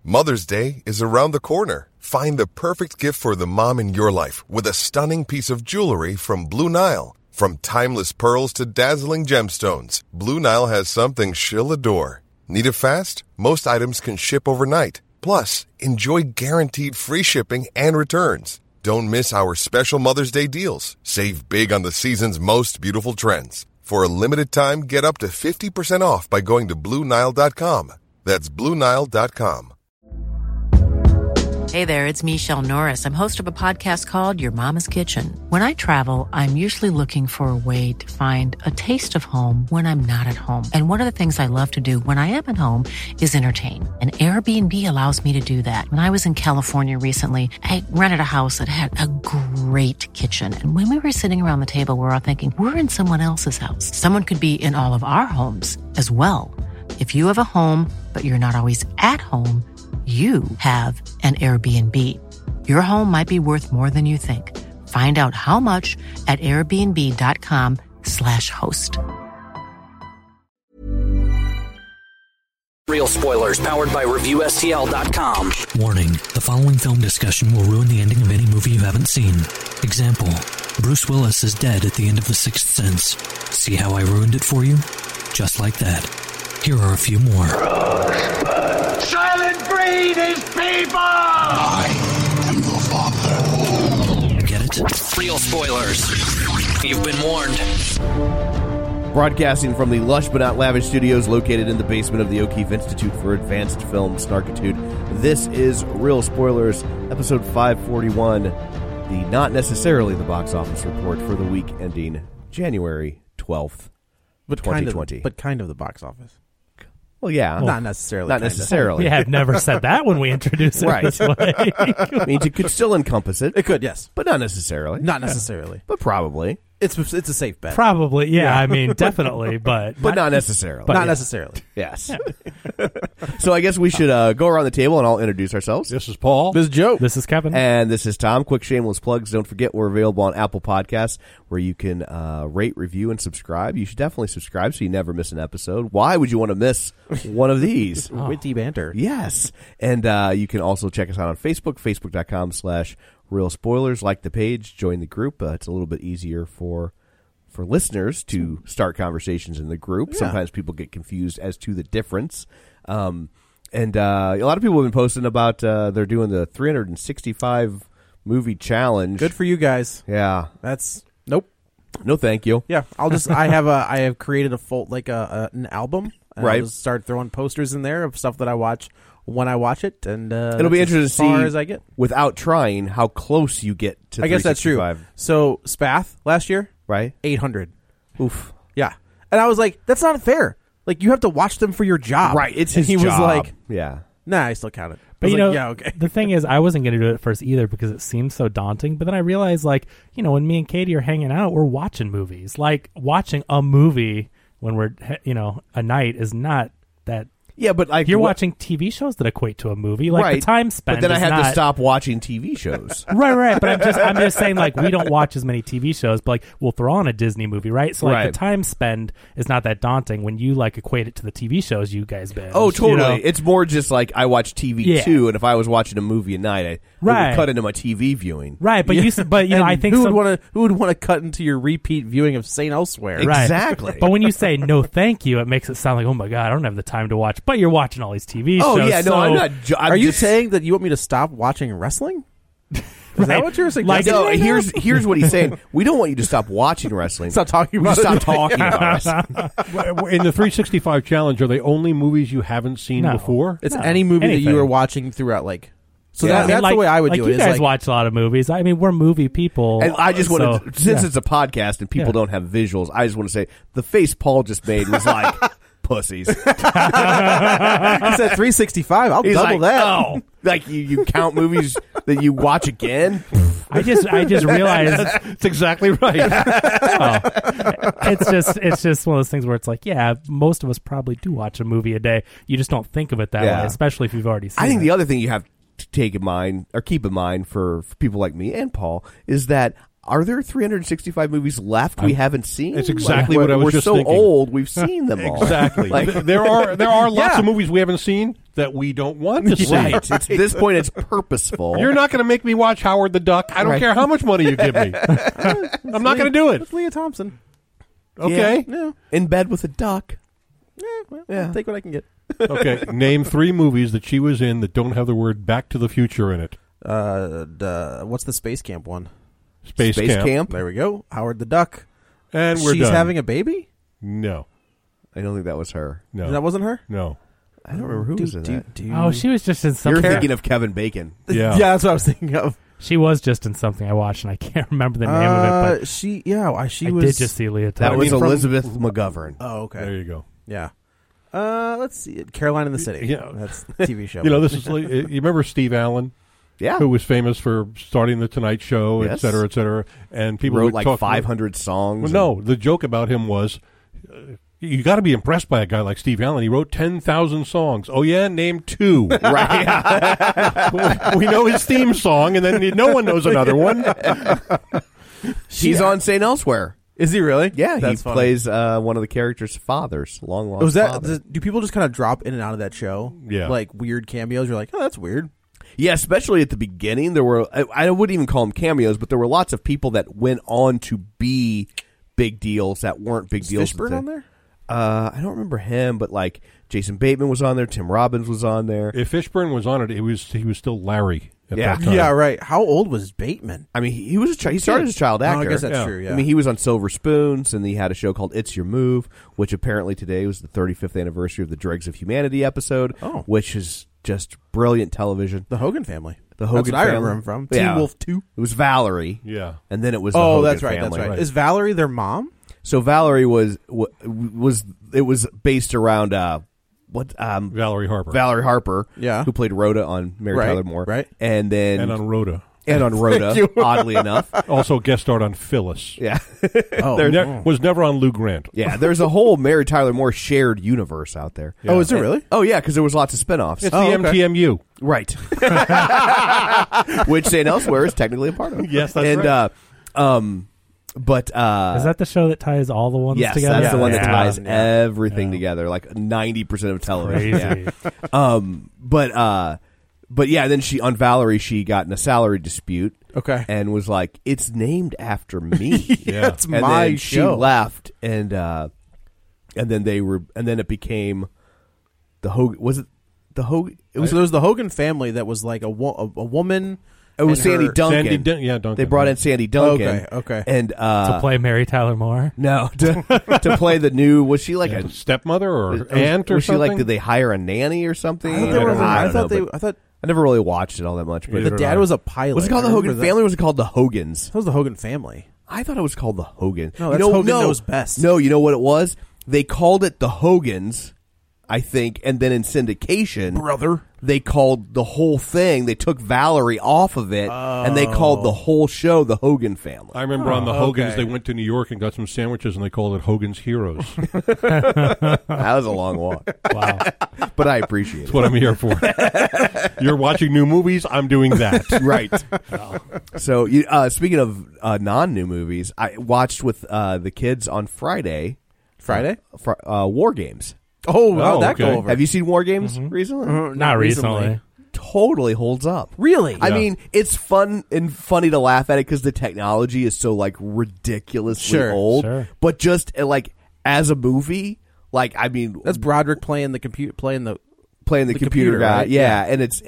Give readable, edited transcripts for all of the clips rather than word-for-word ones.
Mother's Day is around the corner. Find the perfect gift for the mom in your life with a stunning piece of jewelry from Blue Nile. From timeless pearls to dazzling gemstones, Blue Nile has something she'll adore. Need it fast? Most items can ship overnight. Plus, enjoy guaranteed free shipping and returns. Don't miss our special Mother's Day deals. Save big on the season's most beautiful trends. For a limited time, get up to 50% off by going to BlueNile.com. That's BlueNile.com. Hey there, it's Michelle Norris. I'm host of a podcast called Your Mama's Kitchen. When I travel, I'm usually looking for a way to find a taste of home when I'm not at home. And one of the things I love to do when I am at home is entertain. And Airbnb allows me to do that. When I was in California recently, I rented a house that had a great kitchen. And when we were sitting around the table, we were all thinking, we're in someone else's house. Someone could be in all of our homes as well. If you have a home, but you're not always at home, you have an Airbnb. Your home might be worth more than you think. Find out how much at airbnb.com/host. Real spoilers powered by ReviewSTL.com. Warning, the following film discussion will ruin the ending of any movie you haven't seen. Example, Bruce Willis is dead at the end of The Sixth Sense. See how I ruined it for you? Just like that. Here are a few more. Silent breed is people! I am your father. Get it? Real spoilers. You've been warned. Broadcasting from the lush but not lavish studios located in the basement of the O'Keefe Institute for Advanced Film Snarkitude, this is Real Spoilers, episode 541, the not necessarily the box office report for the week ending January 12th, 2020. But kind of the box office. Well, yeah. Not necessarily. Not necessarily. We have never said that when we introduce it right. this way. I mean, it could still encompass it. It could, yes. But not necessarily. Not necessarily. But probably. It's a safe bet. Probably, yeah. I mean, definitely, but not necessarily. But not necessarily. Yes. So I guess we should go around the table and I'll introduce ourselves. This is Paul. This is Joe. This is Kevin. And this is Tom. Quick shameless plugs. Don't forget we're available on Apple Podcasts where you can rate, review, and subscribe. You should definitely subscribe so you never miss an episode. Why would you want to miss one of these? Witty banter. Yes. And you can also check us out on Facebook, facebook.com/Real Spoilers. Like the page, join the group. It's a little bit easier for listeners to start conversations in the group. Yeah. Sometimes people get confused as to the difference. And a lot of people have been posting about they're doing the 365 movie challenge. Good for you guys. Yeah. That's nope. No, thank you. Yeah, I have created a full an album. Right. I'll just start throwing posters in there of stuff that I watch when I watch it, and it'll be interesting to see as far as I get without trying how close you get to. I guess that's true. So Spath last year, right? 800. Oof. Yeah, and I was like, that's not fair. Like you have to watch them for your job, right? It's and his he job. was like, yeah. Nah, I still count it. But yeah, okay. The thing is, I wasn't going to do it at first either because it seemed so daunting. But then I realized, when me and Katie are hanging out, we're watching movies. Like, watching a movie when we're, a night is not that. Yeah, but you're watching TV shows that equate to a movie. Like, right. the time spent. But then I had to stop watching TV shows. Right. But I'm just saying, we don't watch as many TV shows, but we'll throw on a Disney movie, right? So the time spend is not that daunting when you equate it to the TV shows you guys binge. Oh, totally. It's more just I watch TV too, and if I was watching a movie at night, I would cut into my TV viewing. Right, but I think who would want to cut into your repeat viewing of St. Elsewhere? Exactly. But when you say no, thank you, it makes it sound like, oh my god, I don't have the time to watch. But you're watching all these TV shows. Oh yeah, no, I'm not. Are you saying that you want me to stop watching wrestling? Is that what you're suggesting? No, right here's what he's saying. We don't want you to stop watching wrestling. Stop talking about Stop talking about wrestling. In the 365 challenge, are they only movies you haven't seen before? It's any movie that you are watching throughout, So that's the way I would do it. You guys watch a lot of movies. I mean, we're movie people. And I just want to, since it's a podcast and people don't have visuals, I just want to say the face Paul just made was like pussies. He said 365. I'll double that. Oh, you count movies that you watch again? I just realized that's exactly right. It's just one of those things where it's most of us probably do watch a movie a day. You just don't think of it that way, especially if you've already seen it. I think the other thing you have to take in mind or keep in mind for people like me and Paul is that are there 365 movies left we haven't seen? It's exactly what I was just thinking. We're so old, we've seen them all. Exactly. There are lots of movies we haven't seen that we don't want to see. Right. At this point, it's purposeful. You're not going to make me watch Howard the Duck. I don't care how much money you give me. I'm not going to do it. It's Leah Thompson. Okay. Yeah. In bed with a duck. I'll take what I can get. Okay. Name 3 movies that she was in that don't have the word Back to the Future in it. What's the Space Camp one? Space Camp. There we go. Howard the Duck. And we're She's done. having a baby? No. I don't think that was her. No. That wasn't her? No. I don't remember who was in that. Oh, she was just in something. You're thinking of Kevin Bacon. Yeah. Yeah, that's what I was thinking of. She was just in something I watched, and I can't remember the name of it. But she I was. did just see Leah That Thompson. was from- Elizabeth McGovern. Oh, okay. There you go. Yeah. Let's see. Caroline in the City. Yeah. That's the TV show. You know, this is like, you remember Steve Allen? Yeah. Who was famous for starting the Tonight Show, Yes. et cetera, et cetera. And people wrote would like talk 500 songs. Well, no, the joke about him was, you got to be impressed by a guy like Steve Allen. He wrote 10,000 songs. Oh, yeah? Name 2. Right. We know his theme song, and then no one knows another one. He's on St. Elsewhere. Is he really? Yeah, That's he funny. plays one of the characters' fathers. Long lost Was that? father. Do people just kind of drop in and out of that show? Yeah. Like weird cameos. You're like, oh, that's weird. Yeah, especially at the beginning. There were, I wouldn't even call them cameos, but there were lots of people that went on to be big deals that weren't big deals. Fishburne on there? I don't remember him, but like Jason Bateman was on there. Tim Robbins was on there. If Fishburne was on it, he was still Larry at Yeah. that time. Yeah, right. How old was Bateman? I mean, he was he started as a child actor. Oh, I guess that's Yeah. true. Yeah. I mean, he was on Silver Spoons, and he had a show called It's Your Move, which apparently today was the 35th anniversary of the Dregs of Humanity episode, which is just brilliant television. The Hogan Family. The Hogan That's what I Family. remember him from. Yeah. Teen Wolf 2. It was Valerie. Yeah. And then it was the Oh, Hogan that's right. Family. That's right. Is Valerie their mom? So Valerie was it was based around Valerie Harper. Valerie Harper, Yeah. who played Rhoda on Mary Right, Tyler Moore, right. and then And on Rhoda. Rhoda, oddly enough, Also guest starred on Phyllis. yeah, Was never on Lou Grant. yeah. There's a whole Mary Tyler Moore shared universe out there. Yeah. Oh, is there really? Oh yeah, because there was lots of spinoffs, It's the MTMU. right? Which St. Elsewhere is technically a part of. Yes, that's and, right. But Is that the show that ties all the ones yes, together? that's the one that Yeah. ties Yeah. everything together, like 90% of television. Crazy. Yeah. But yeah, then she on Valerie, she got in a salary dispute. Okay. And was like, it's named after me. Yeah. It's And my then show. she left, and then it became the Hogan. Was it the Hogan? It was. So there was the Hogan family that was like a woman. It was and Sandy her- Duncan. Duncan. They brought in Sandy Duncan. Okay. And To play Mary Tyler Moore. no, to play the new. Was she like a stepmother or aunt or was she something? like? Did they hire a nanny or something? I thought they were. I I don't thought know, they. but I thought I never really watched it all that much. But Either the did dad I. was a pilot. was it called I the Hogan remember that. Family or was it called the Hogans? That was the Hogan family. I thought it was called the Hogan. No, that's Hogan Knows Best. No, you know what it was? They called it the Hogans, I think, and then in syndication, Brother. they called the whole thing. They took Valerie off of it, and they called the whole show the Hogan Family. I remember on the Hogans, okay. they went to New York and got some sandwiches, and they called it Hogan's Heroes. That was a long walk, Wow. but I appreciate That's what I'm here for. You're watching new movies. I'm doing that. it. Right. So, speaking of non-new movies, I watched with the kids on Friday. War Games. Oh, how'd that okay. go over? Have you seen War Games recently? Not recently. Totally holds up. Really? I Yeah. mean, it's fun and funny to laugh at it because the technology is so like ridiculously Sure, old. sure. But just like as a movie, like I mean, That's Broderick playing the playing the computer guy, right? yeah, and it's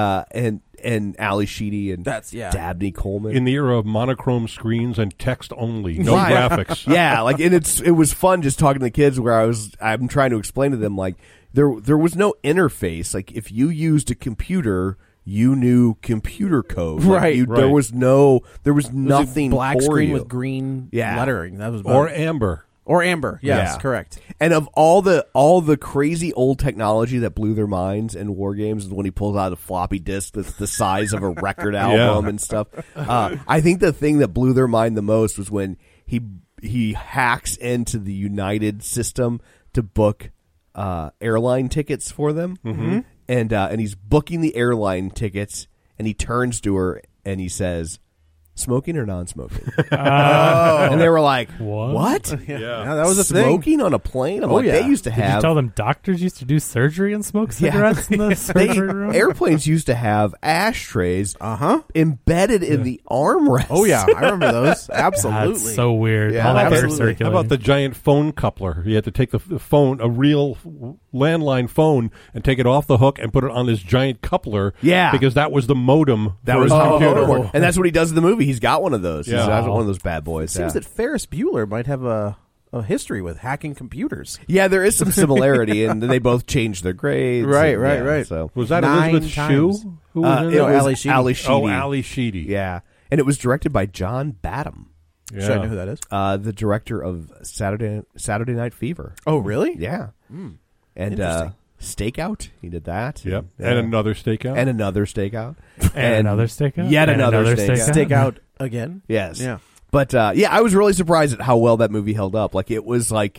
and Ali Sheedy and That's- yeah. Dabney Coleman. In the era of monochrome screens and text only, no Right. graphics. Yeah, like and it was fun just talking to the kids where I'm trying to explain to them like there was no interface. Like if you used a computer, you knew computer code. Like, Right. Right. There was It was a nothing black for screen you. with green Yeah. lettering. That was Or amber. or amber. Yes, Yeah. correct. And of all the crazy old technology that blew their minds in War Games is when he pulls out a floppy disk that's the size of a record album and stuff. I think the thing that blew their mind the most was when he hacks into the United system to book airline tickets for them, and he's booking the airline tickets, and he turns to her and he says, smoking or non-smoking? And they were like, what? Yeah, that was a thing. Smoking on a plane? I'm they used to Did have... you tell them doctors used to do surgery and smoke cigarettes in the surgery room? Airplanes used to have ashtrays embedded in the armrest. Oh, yeah. I remember those. Absolutely. That's so weird. Yeah, All that air absolutely. circulating. How about the giant phone coupler? You had to take the phone, a real landline phone, and take it off the hook and put it on this giant coupler. Yeah. Because that was the modem That for was his the computer. computer. And that's what he does in the movie. He's got one of those. Yeah. He's got one of those bad boys. It seems that Ferris Bueller might have a history with hacking computers. Yeah, there is some similarity, and they both changed their grades. Right. So Was that 9 Elizabeth times. Shue? Who was in it it? was Ali Sheedy. Ali Sheedy. Oh, Ali Sheedy. Yeah, and it was directed by John Badham, Yeah. Should I know who that is? the director of Saturday Night Fever. Oh, really? Yeah, and Interesting. Stakeout. He did that. Yep. Yeah. And another stakeout. And another Stakeout. And another stakeout? Yet And another another stakeout. Stick out again? Yes. Yeah. But I was really surprised at how well that movie held up. Like it was like,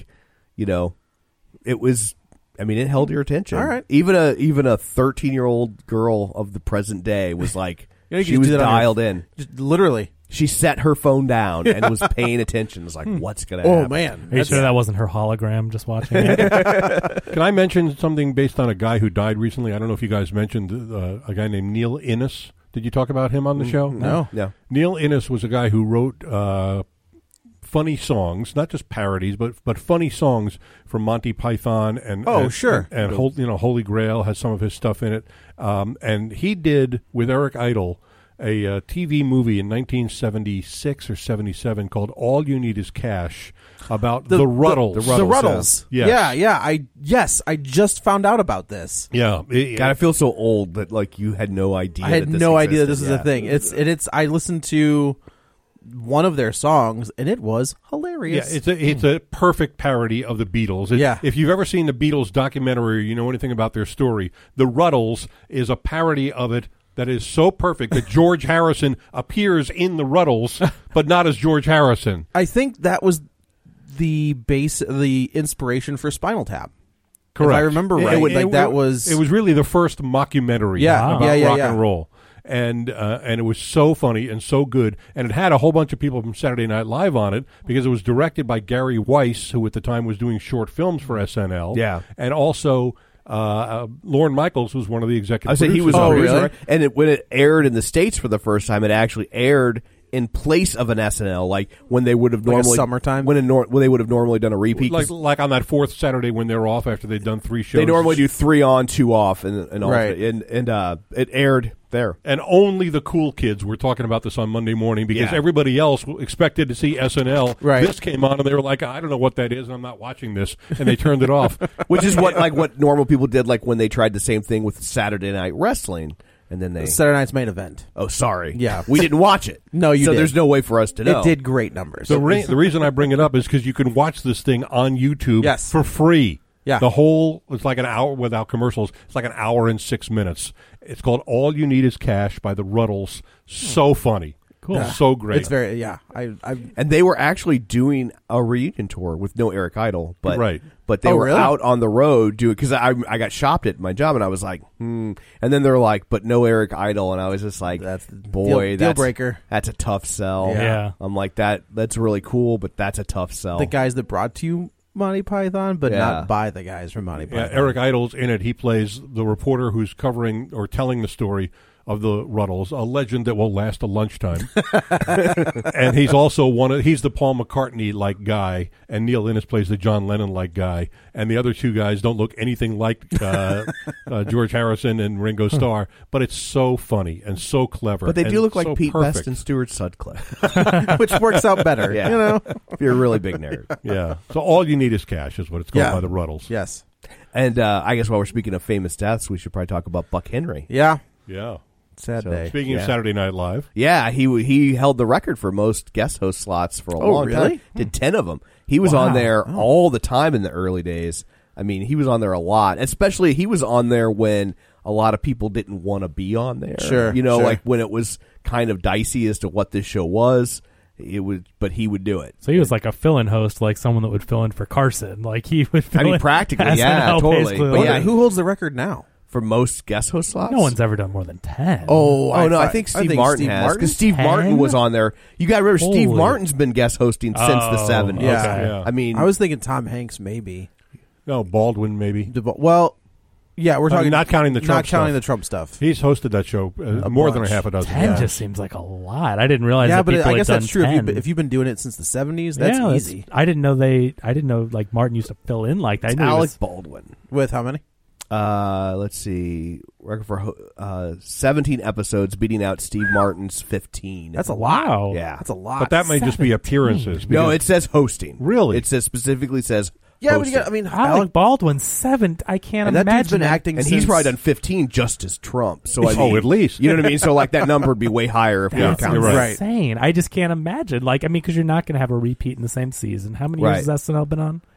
it was. I mean, it held your attention. All right. Even a 13-year-old girl of the present day was like, You she could was do that on your- dialed in. Just literally. She set her phone down and was paying attention. It was like, what's going to happen? Oh, man. Are you sure that wasn't her hologram just watching it? Can I mention something based on a guy who died recently? I don't know if you guys mentioned a guy named Neil Innes. Did you talk about him on the show? No. Neil Innes was a guy who wrote funny songs, not just parodies, but funny songs from Monty Python and sure. and Holy Grail has some of his stuff in it. And he did with Eric Idle a TV movie in 1976 or 77 called All You Need Is Cash about the Ruddles. The Ruddles. Yes. Yeah. I just found out about this. Yeah. God, I feel so old that like you had no idea. I had that this no idea that this existed. is a thing. It's. I listened to one of their songs and it was hilarious. Yeah, it's a perfect parody of the Beatles. Yeah. If you've ever seen the Beatles documentary or you know anything about their story, the Ruddles is a parody of it that is so perfect that George Harrison appears in the Ruddles, but not as George Harrison. I think that was the inspiration for Spinal Tap. Correct. If I remember right, It was really the first mockumentary about rock and roll. And it was so funny and so good. And it had a whole bunch of people from Saturday Night Live on it because it was directed by Gary Weiss, who at the time was doing short films for SNL. Yeah. And also Lorne Michaels was one of the executive I said he was producers. a producer, really? right? And when it aired in the States for the first time, it actually aired in place of an SNL, like when they would have Like a normally summertime? when they would have normally done a repeat. 'cause Like on that fourth Saturday when they're off after they'd done 3 shows. they normally do 3 on, 2 off, and Right. and it aired there. And only the cool kids were talking about this on Monday morning because Yeah. everybody else expected to see SNL. Right. This came on and they were like, I don't know what that is and I'm not watching this. And they turned it off. Which is what normal people did, like when they tried the same thing with Saturday Night Wrestling, and then they Saturday Night's Main Event. oh sorry, Yeah. we didn't watch it. No, you so did. there's no way for us to know. It did great numbers. The reason I bring it up is because you can watch this thing on YouTube Yes. for free. Yeah. It's like an hour without commercials. It's like an hour and 6 minutes. It's called All You Need Is Cash by the Ruddles. So funny. Cool. So great. It's very And they were actually doing a reunion tour with no Eric Idle, but Right. but they Oh, were really? out on the road doing because I got shopped at my job and I was like, and then they're like, but no Eric Idle, and I was just like, That's the boy, deal that's breaker. That's a tough sell. Yeah. I'm like that's really cool, but that's a tough sell. the guys that brought to you Monty Python, but Yeah. not by the guys from Monty Yeah, Python. Eric Idle's in it. He plays the reporter who's covering or telling the story of the Ruddles, a legend that will last a lunchtime. And he's also he's the Paul McCartney-like guy, and Neil Innes plays the John Lennon-like guy, and the other 2 guys don't look anything like George Harrison and Ringo Starr, but it's so funny and so clever. but they do and look like so Pete perfect. Best and Stuart Sutcliffe. which works out better. Yeah. You know? If you're a really big nerd. Yeah. So All You Need Is Cash is what it's called Yeah. by the Ruddles. Yes. And I guess while we're speaking of famous deaths, we should probably talk about Buck Henry. Yeah. Yeah. Sad So, day. Speaking of Yeah. Saturday Night Live. Yeah, he held the record for most guest host slots for a Oh, long really? time. Did 10 of them. He was on there all the time in the early days. I mean, he was on there a lot. Especially he was on there when a lot of people didn't want to be on there. Sure, You know, sure. like when it was kind of dicey as to what this show was. But he would do it. So he was like a fill-in host, like someone that would fill in for Carson. Like he would fill in practically, SNL yeah, totally. basically, But like- yeah, Who holds the record now? For most guest host slots? No one's ever done more than 10. I think Steve Martin has. Because Steve Martin was on there. You got to remember, Steve Martin's been guest hosting since the 70s. Yeah. I mean, I was thinking Tom Hanks, maybe. No, Baldwin, maybe. Well, yeah, we're talking not counting the Trump stuff. Not counting the Trump stuff. He's hosted that show more than a half a dozen. 10 just seems like a lot. I didn't realize. Yeah, that but people I guess had done that's true. 10. If you've been doing it since the 70s, that's easy. I didn't know like Martin used to fill in like that. Alec Baldwin with how many? Let's see, record for 17 episodes, beating out Steve Martin's 15. That's a lot. Wow. Yeah, that's a lot. But that may just be appearances. No, it says hosting. Really? It specifically says. Yeah, hosting. but Alec Baldwin 7. I can't and imagine that dude's been acting, and since... he's probably done 15 just as Trump. So I mean, at least you know what I mean. So like that number would be way higher if we were counting. Right. Insane. I just can't imagine. Like, I mean, because you're not going to have a repeat in the same season. How many years has SNL been on?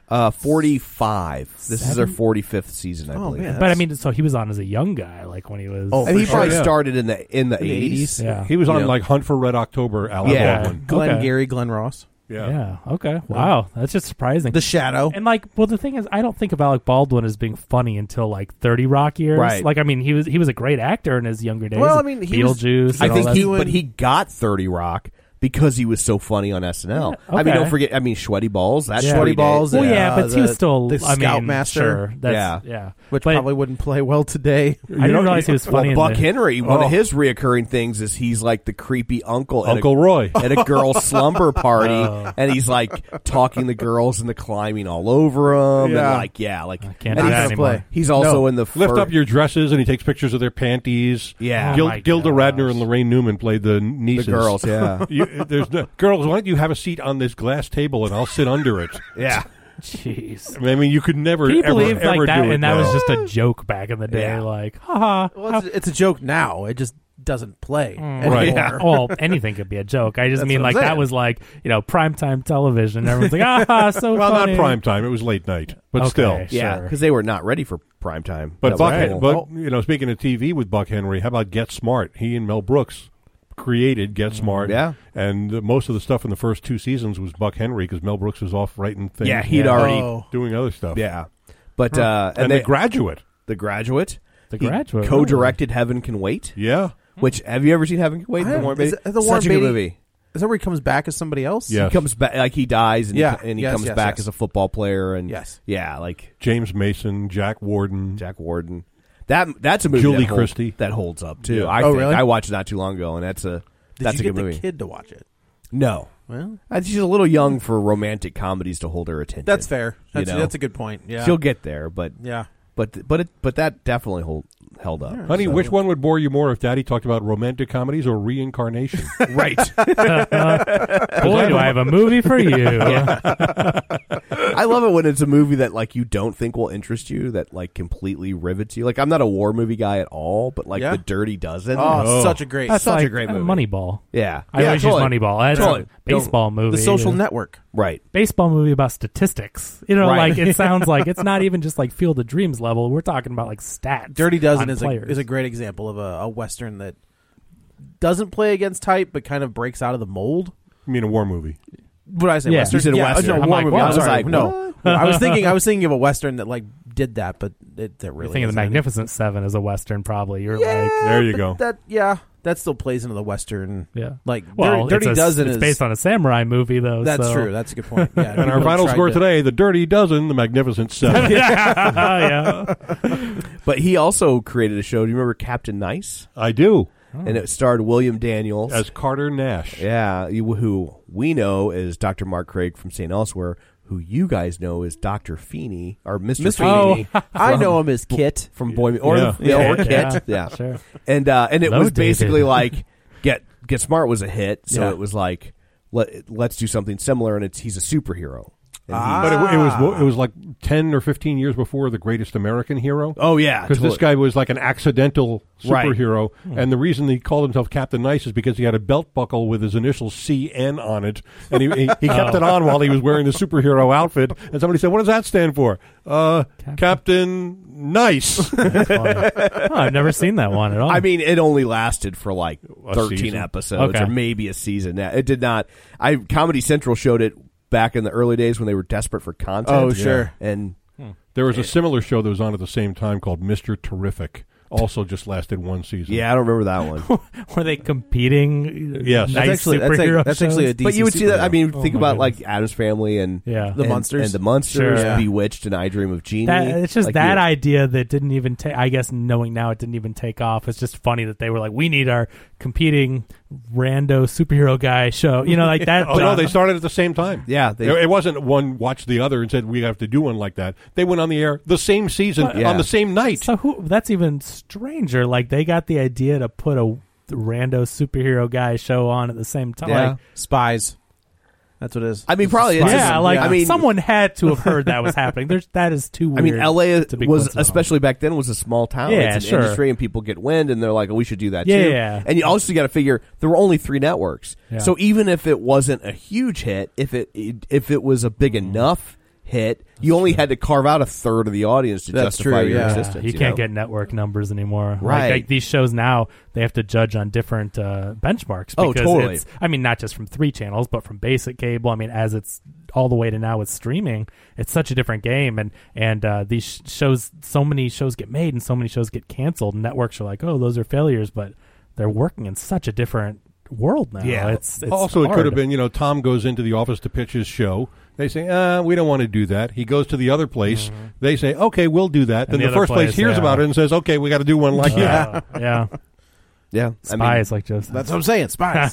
45. This is their 45th season, I believe. Man, but I mean, so he was on as a young guy, like when he was. and he probably started in the 80s. Yeah, he was on like Hunt for Red October. Alec Baldwin. Glenn Ross. Yeah. Okay. Wow. That's just surprising. The Shadow. And like, well, the thing is, I don't think of Alec Baldwin as being funny until like 30 Rock years. Right. Like, I mean, he was a great actor in his younger days. Well, I mean, Beetlejuice. I think but he got 30 Rock because he was so funny on SNL. Yeah, I mean, don't forget. I mean, Sweaty Balls. That's Sweaty Balls. Well, yeah, but he was still the Scoutmaster. Sure, yeah, which probably wouldn't play well today. I didn't realize he was funny. Well, Buck Henry. One of his reoccurring things is he's like the creepy uncle, Uncle Roy, at a girl's slumber party, and he's like talking the girls and the climbing all over them, and like I can't do that anymore. He's also in the lift up your dresses, and he takes pictures of their panties. Yeah, Gilda Radner and Lorraine Newman played the nieces. The girls, yeah. There's no girls. Why don't you have a seat on this glass table and I'll sit under it? Yeah. Jeez. I mean, you could never, Can you ever, believe ever like that? do it. And that was just a joke back in the day. Yeah. Like, haha. Well, it's a joke now. It just doesn't play anymore. Right. Yeah. Well, anything could be a joke. I just mean like that was like, primetime television. Everyone's like, so well, funny. not prime time. It was late night, but Okay, still. Yeah, because they were not ready for prime time. But That was cool. speaking of TV with Buck Henry, how about Get Smart? He and Mel Brooks created Get Smart. Yeah. And most of the stuff in the first 2 seasons was Buck Henry because Mel Brooks was off writing things. Yeah, he'd already doing other stuff. Yeah, but and The Graduate. The Graduate. The Graduate. Co-directed Heaven Can Wait. Yeah. Which have you ever seen Heaven Can Wait? Is it the Warren Such a Beatty? good movie. Is that where he comes back as somebody else? Yes. He comes back like he dies, and he Yes, comes yes, back yes. as a football player, and Yes. yeah, like James Mason, Jack Warden. That's a movie. Julie that Christie. that holds up too. Yeah. I think. Really? I watched it not too long ago, and that's a Did that's you a get good the movie. kid to watch it? No, Well, she's a little young for romantic comedies to hold her attention. that's fair. You That's, know? that's a good point. Yeah, She'll get there, but yeah. but that definitely held up. Honey, which one would bore you more if Daddy talked about romantic comedies or reincarnation? Right. Boy, do I have a movie for you. I love it when it's a movie that like you don't think will interest you, that like completely rivets you. Like I'm not a war movie guy at all, but like The Dirty Dozen. Oh, such a great. That's such like a great movie. Moneyball. Yeah, I always use totally. Moneyball. That's Totally. a baseball movie. The Social Network. Right. Baseball movie about statistics. Right. Like it sounds like it's not even just like Field of Dreams level. We're talking about like stats. Dirty Dozen on players. is a great example of a Western that doesn't play against type, but kind of breaks out of the mold. You mean a war movie? What did I say? Yeah. Western? You said yeah, Western. No, I'm war like, movie. what? I'm I was sorry. like, No, I was thinking of a Western that like did that, but that really. You're thinking of the isn't. Magnificent Seven as a Western, probably. You're Yeah, like, There you go. That still plays into the Western. yeah. Like Well, Dirty Dozen it's is based on a samurai movie, though. That's so. true. That's a good point. Yeah, And our people final tried score to- today, The Dirty Dozen, The Magnificent Seven. yeah. But he also created a show. Do you remember Captain Nice? I do. And it starred William Daniels As Carter Nash. Yeah, who we know is Dr. Mark Craig from St. Elsewhere, who you guys know is Dr. Feeney, or Mr. Feeney. I know him as Kit from Boy or Yeah. or Kit. Yeah, Yeah. sure. And it Hello, was basically David. like Get Smart was a hit, so Yeah. it was like let's do something similar, and he's a superhero. And But it was like 10 or 15 years before The Greatest American Hero. oh yeah, Because this guy was like an accidental Right. superhero, and the reason he called himself Captain Nice is because he had a belt buckle with his initials CN on it, and he kept it on while he was wearing the superhero outfit. And somebody said, "What does that stand for?" Captain Nice. That's funny. Oh, I've never seen that one at all. I mean, it only lasted for like A 13 season. episodes, Okay. or maybe a season. It did not. Comedy Central showed it back in the early days when they were desperate for content. Oh, sure. And There was a similar show that was on at the same time called Mr. Terrific. also just lasted one season. Yeah, I don't remember that one. Were they competing? Yes. Nice That's actually a DC But you would see that. I mean, think about goodness. like Addams Family and The Munsters. and the Munsters, Sure. Bewitched, and I Dream of Jeannie. It's just Like, that yeah. idea that didn't even take. I guess knowing now it didn't even take off. It's just funny that they were like, we need our competing rando superhero guy show. You know, like that. Oh no, they started at the same time. Yeah, it wasn't one watched the other and said we have to do one like that. They went on the air the same season on the same night. So that's even stranger. Like they got the idea to put a rando superhero guy show on at the same time. Yeah. Like, Spies. That's what it is. I mean, probably it's yeah, just, like I mean, someone had to have heard that was happening. That is too weird. I mean, LA to be was, coincidental. especially back then, was a small town. Yeah, it's an sure. industry, and people get wind, and they're like, "Oh, we should do that Yeah, too." yeah. And you also got to figure there were only 3 networks, Yeah. so even if it wasn't a huge hit, if it was a big enough hit, you only had to carve out a third of the audience to That's justify true, your yeah. existence. You can't know? get network numbers anymore. Right. Like these shows now, they have to judge on different benchmarks. Oh, because totally. It's, I mean, not just from 3 channels, but from basic cable. I mean, as it's all the way to now with streaming, it's such a different game. And these shows, so many shows get made and so many shows get canceled. And networks are like, oh, those are failures, but they're working in such a different world now. Yeah. It's Also, hard. it could have been, Tom goes into the office to pitch his show. They say, we don't want to do that. He goes to the other place. They say, okay, we'll do that. And Then the the other first place place, hears yeah. about it and says, okay, we got to do one like that. Yeah. Yeah, Spies, like Joseph. That's what I'm saying. Spies.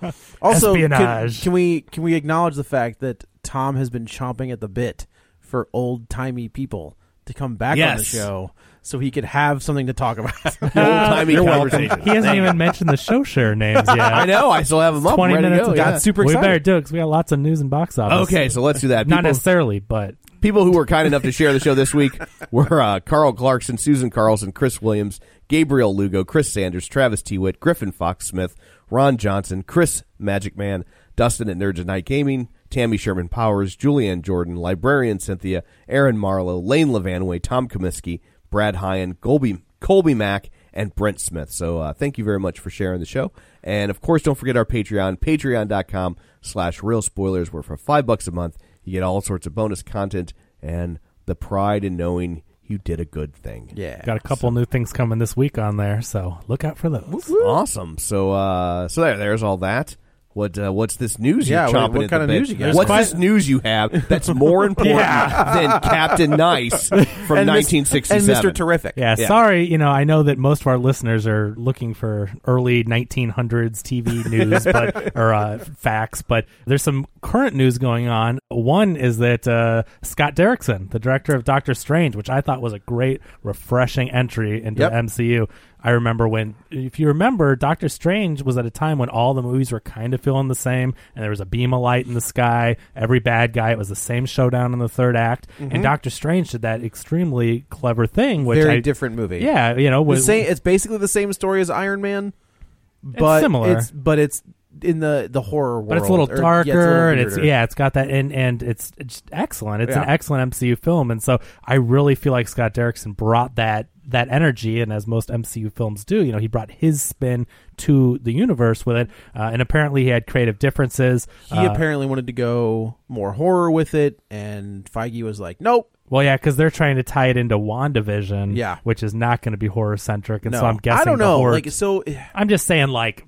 Also, Espionage. can we acknowledge the fact that Tom has been chomping at the bit for old timey people to come back on the Yes. show so he could have something to talk about? Old-timey You're welcome. conversation. He hasn't even mentioned the show share names yet. I know. I still have them up. 20 ready to minutes go, of yeah. got super We excited. better do it because we got lots of news and box office. Okay, so let's do that. Not necessarily, but People who were kind enough to share the show this week were Carl Clarkson, Susan Carlson, Chris Williams, Gabriel Lugo, Chris Sanders, Travis Tewitt, Griffin Fox Smith, Ron Johnson, Chris Magic Man, Dustin at Nerds at Night Gaming, Tammy Sherman Powers, Julianne Jordan, Librarian Cynthia, Aaron Marlowe, Lane Levanway, Tom Comiskey, Brad Hyan, Colby Mack, and Brent Smith. So thank you very much for sharing the show. And, of course, don't forget our Patreon, patreon.com/Real Spoilers, where for $5 a month you get all sorts of bonus content and the pride in knowing you did a good thing. Yeah. got a couple new things coming this week on there, so look out for those. Awesome. So there's all that. What's this news you're Yeah, chomping what at kind the of bit? news you got? What's this news you have that's more important than Captain Nice from And 1967? and Mr. Terrific. Yeah, Yeah. sorry, I know that most of our listeners are looking for early 1900s TV news or facts, but there's some current news going on. One is that Scott Derrickson, the director of Doctor Strange, which I thought was a great, refreshing entry into Yep. the MCU. I remember if you remember, Doctor Strange was at a time when all the movies were kind of feeling the same, and there was a beam of light in the sky. Every bad guy, it was the same showdown in the third act. And Doctor Strange did that extremely clever thing, which Very different movie. Yeah, It's basically the same story as Iron Man, but similar. It's in the horror world. but it's a little Or, darker, yeah, it's a little and weirder. it's got that, and it's just excellent. It's an Yeah. excellent MCU film, and so I really feel like Scott Derrickson brought that energy, and as most MCU films do, he brought his spin to the universe with it, and apparently he had creative differences. He apparently wanted to go more horror with it, and Feige was like, "Nope." Well, yeah, because they're trying to tie it into WandaVision, Yeah. which is not going to be horror centric, and No, so I'm guessing I don't the know. horror. I'm just saying,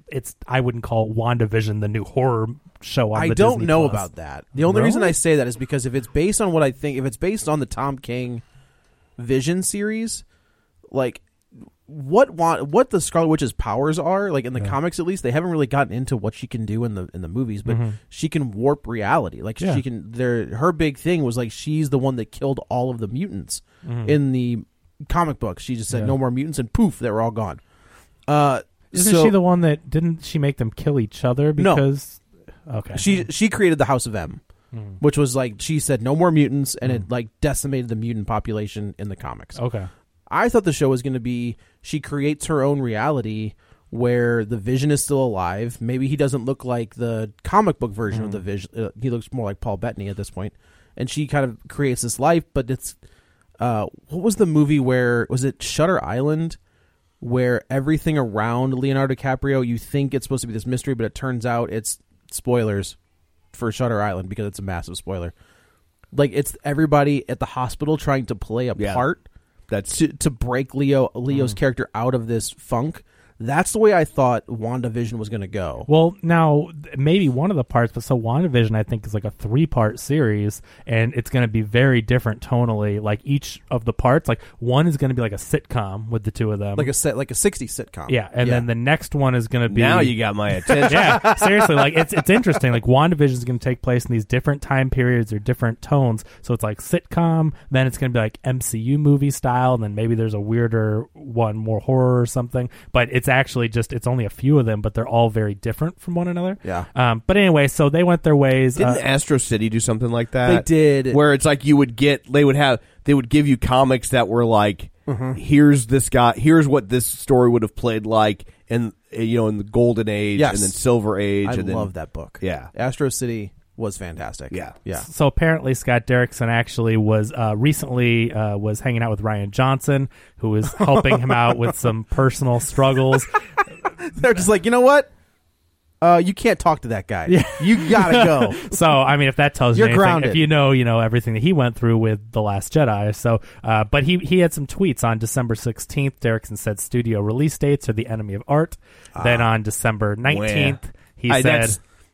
I wouldn't call WandaVision the new horror show on I the don't Disney know Plus. about that. The only reason Really? I say that is because if it's based on what I think, if it's based on the Tom King Vision series, like what the Scarlet Witch's powers are, like in the comics at least, they haven't really gotten into what she can do in the movies, but she can warp reality. Like she can. Her big thing was like she's the one that killed all of the mutants in the comic books. She just said no more mutants, and poof, they were all gone. Isn't she the one that didn't she make them kill each other? Because okay, she created the House of M, which was like she said no more mutants, and it like decimated the mutant population in the comics. Okay. I thought the show was going to be she creates her own reality where the Vision is still alive. Maybe he doesn't look like the comic book version of the Vision. He looks more like Paul Bettany at this point. And she kind of creates this life, but it's what was the movie where was it Shutter Island, where everything around Leonardo DiCaprio, you think it's supposed to be this mystery, but it turns out it's spoilers for Shutter Island because it's a massive spoiler. Like it's everybody at the hospital trying to play a part. That's to break Leo's character out of this funk. That's the way I thought WandaVision was going to go. Well, now, maybe one of the parts, but so WandaVision, I think, is like a 3-part series, and it's going to be very different tonally. Like, each of the parts, like, one is going to be like a sitcom with the two of them. Like a 60s sitcom. Yeah, and then the next one is going to be... Now you got my attention. Yeah, seriously, like, it's interesting. Like, WandaVision is going to take place in these different time periods or different tones. So it's like sitcom, then it's going to be like MCU movie style, and then maybe there's a weirder one, more horror or something. But it's actually it's only a few of them, but they're all very different from one another. Yeah. But anyway, so they went their ways. Didn't Astro City do something like that? They did. Where it's like they would give you comics that were like, here's this guy, here's what this story would have played like in the Golden Age and then Silver Age. I and love that book. Yeah. Astro City was fantastic. Yeah. So apparently Scott Derrickson actually was recently was hanging out with Rian Johnson, who was helping him out with some personal struggles. They're just like, you know what? You can't talk to that guy. Yeah. You gotta go. So, I mean, if that tells you You're anything, grounded. if you know everything that he went through with The Last Jedi. So, but he had some tweets on December 16th. Derrickson said studio release dates are the enemy of art. Then on December 19th, he said...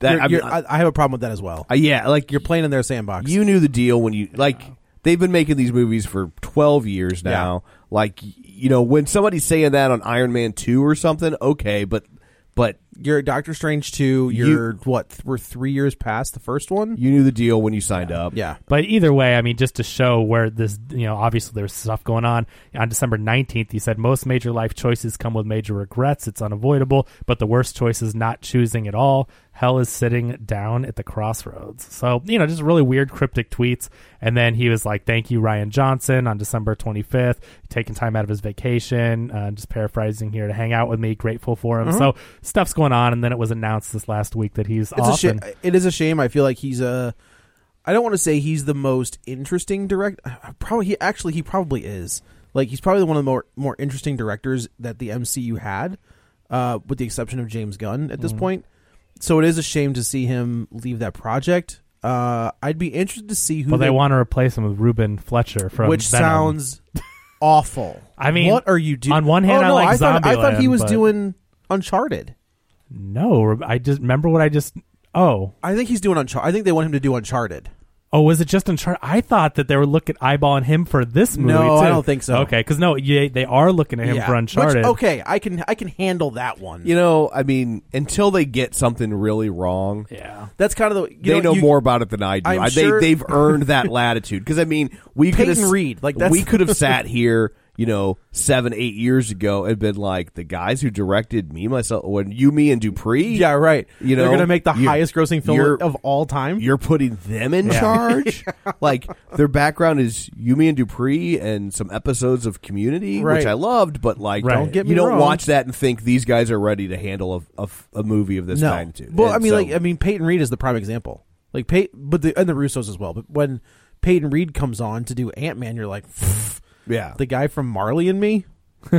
I have a problem with that as well. Like you're playing in their sandbox. You knew the deal when you they've been making these movies for 12 years now. Yeah. Like, when somebody's saying that on Iron Man 2 or something, okay, but you're Doctor Strange 2. We're 3 years past the first one. You knew the deal when you signed up. Yeah. But either way, I mean, just to show where this, obviously there's stuff going on December 19th, he said, most major life choices come with major regrets. It's unavoidable, but the worst choice is not choosing at all. Hell is sitting down at the crossroads. So, just really weird cryptic tweets. And then he was like, thank you, Rian Johnson, on December 25th, taking time out of his vacation, just paraphrasing here, to hang out with me, grateful for him. So stuff's going on. And then it was announced this last week that he's off. It is a shame. I feel like he's I don't want to say he's the most interesting director. He probably is. Like, he's probably one of the more interesting directors that the MCU had, with the exception of James Gunn at this point. So it is a shame to see him leave that project. I'd be interested to see who. Well, they want to replace him with Ruben Fletcher from which Venom. Sounds awful. I mean, what are you doing? On one hand, I thought he was doing Uncharted. No, I just remember what I just. Oh, I think he's doing Uncharted. I think they want him to do Uncharted. Oh, was it just Uncharted? I thought that they were eyeballing him for this movie. No, too. I don't think so. Okay, because they are looking at him for Uncharted. I can handle that one. I mean, until they get something really wrong, that's kind of the. They know more about it than I do. Sure They've earned that latitude. Because I mean, we could have sat here, 7-8 years ago and been like, the guys who directed Me, Myself, me and Dupree. Yeah, right. They're going to make the highest grossing film of all time. You're putting them in charge. Like, their background is Me and Dupree and some episodes of Community, which I loved. But like, don't get me you don't wrong. watch that and think these guys are ready to handle a movie of this magnitude. Well, Peyton Reed is the prime example. Like and the Russos as well. But when Peyton Reed comes on to do Ant-Man, you're like. Yeah, the guy from Marley and Me.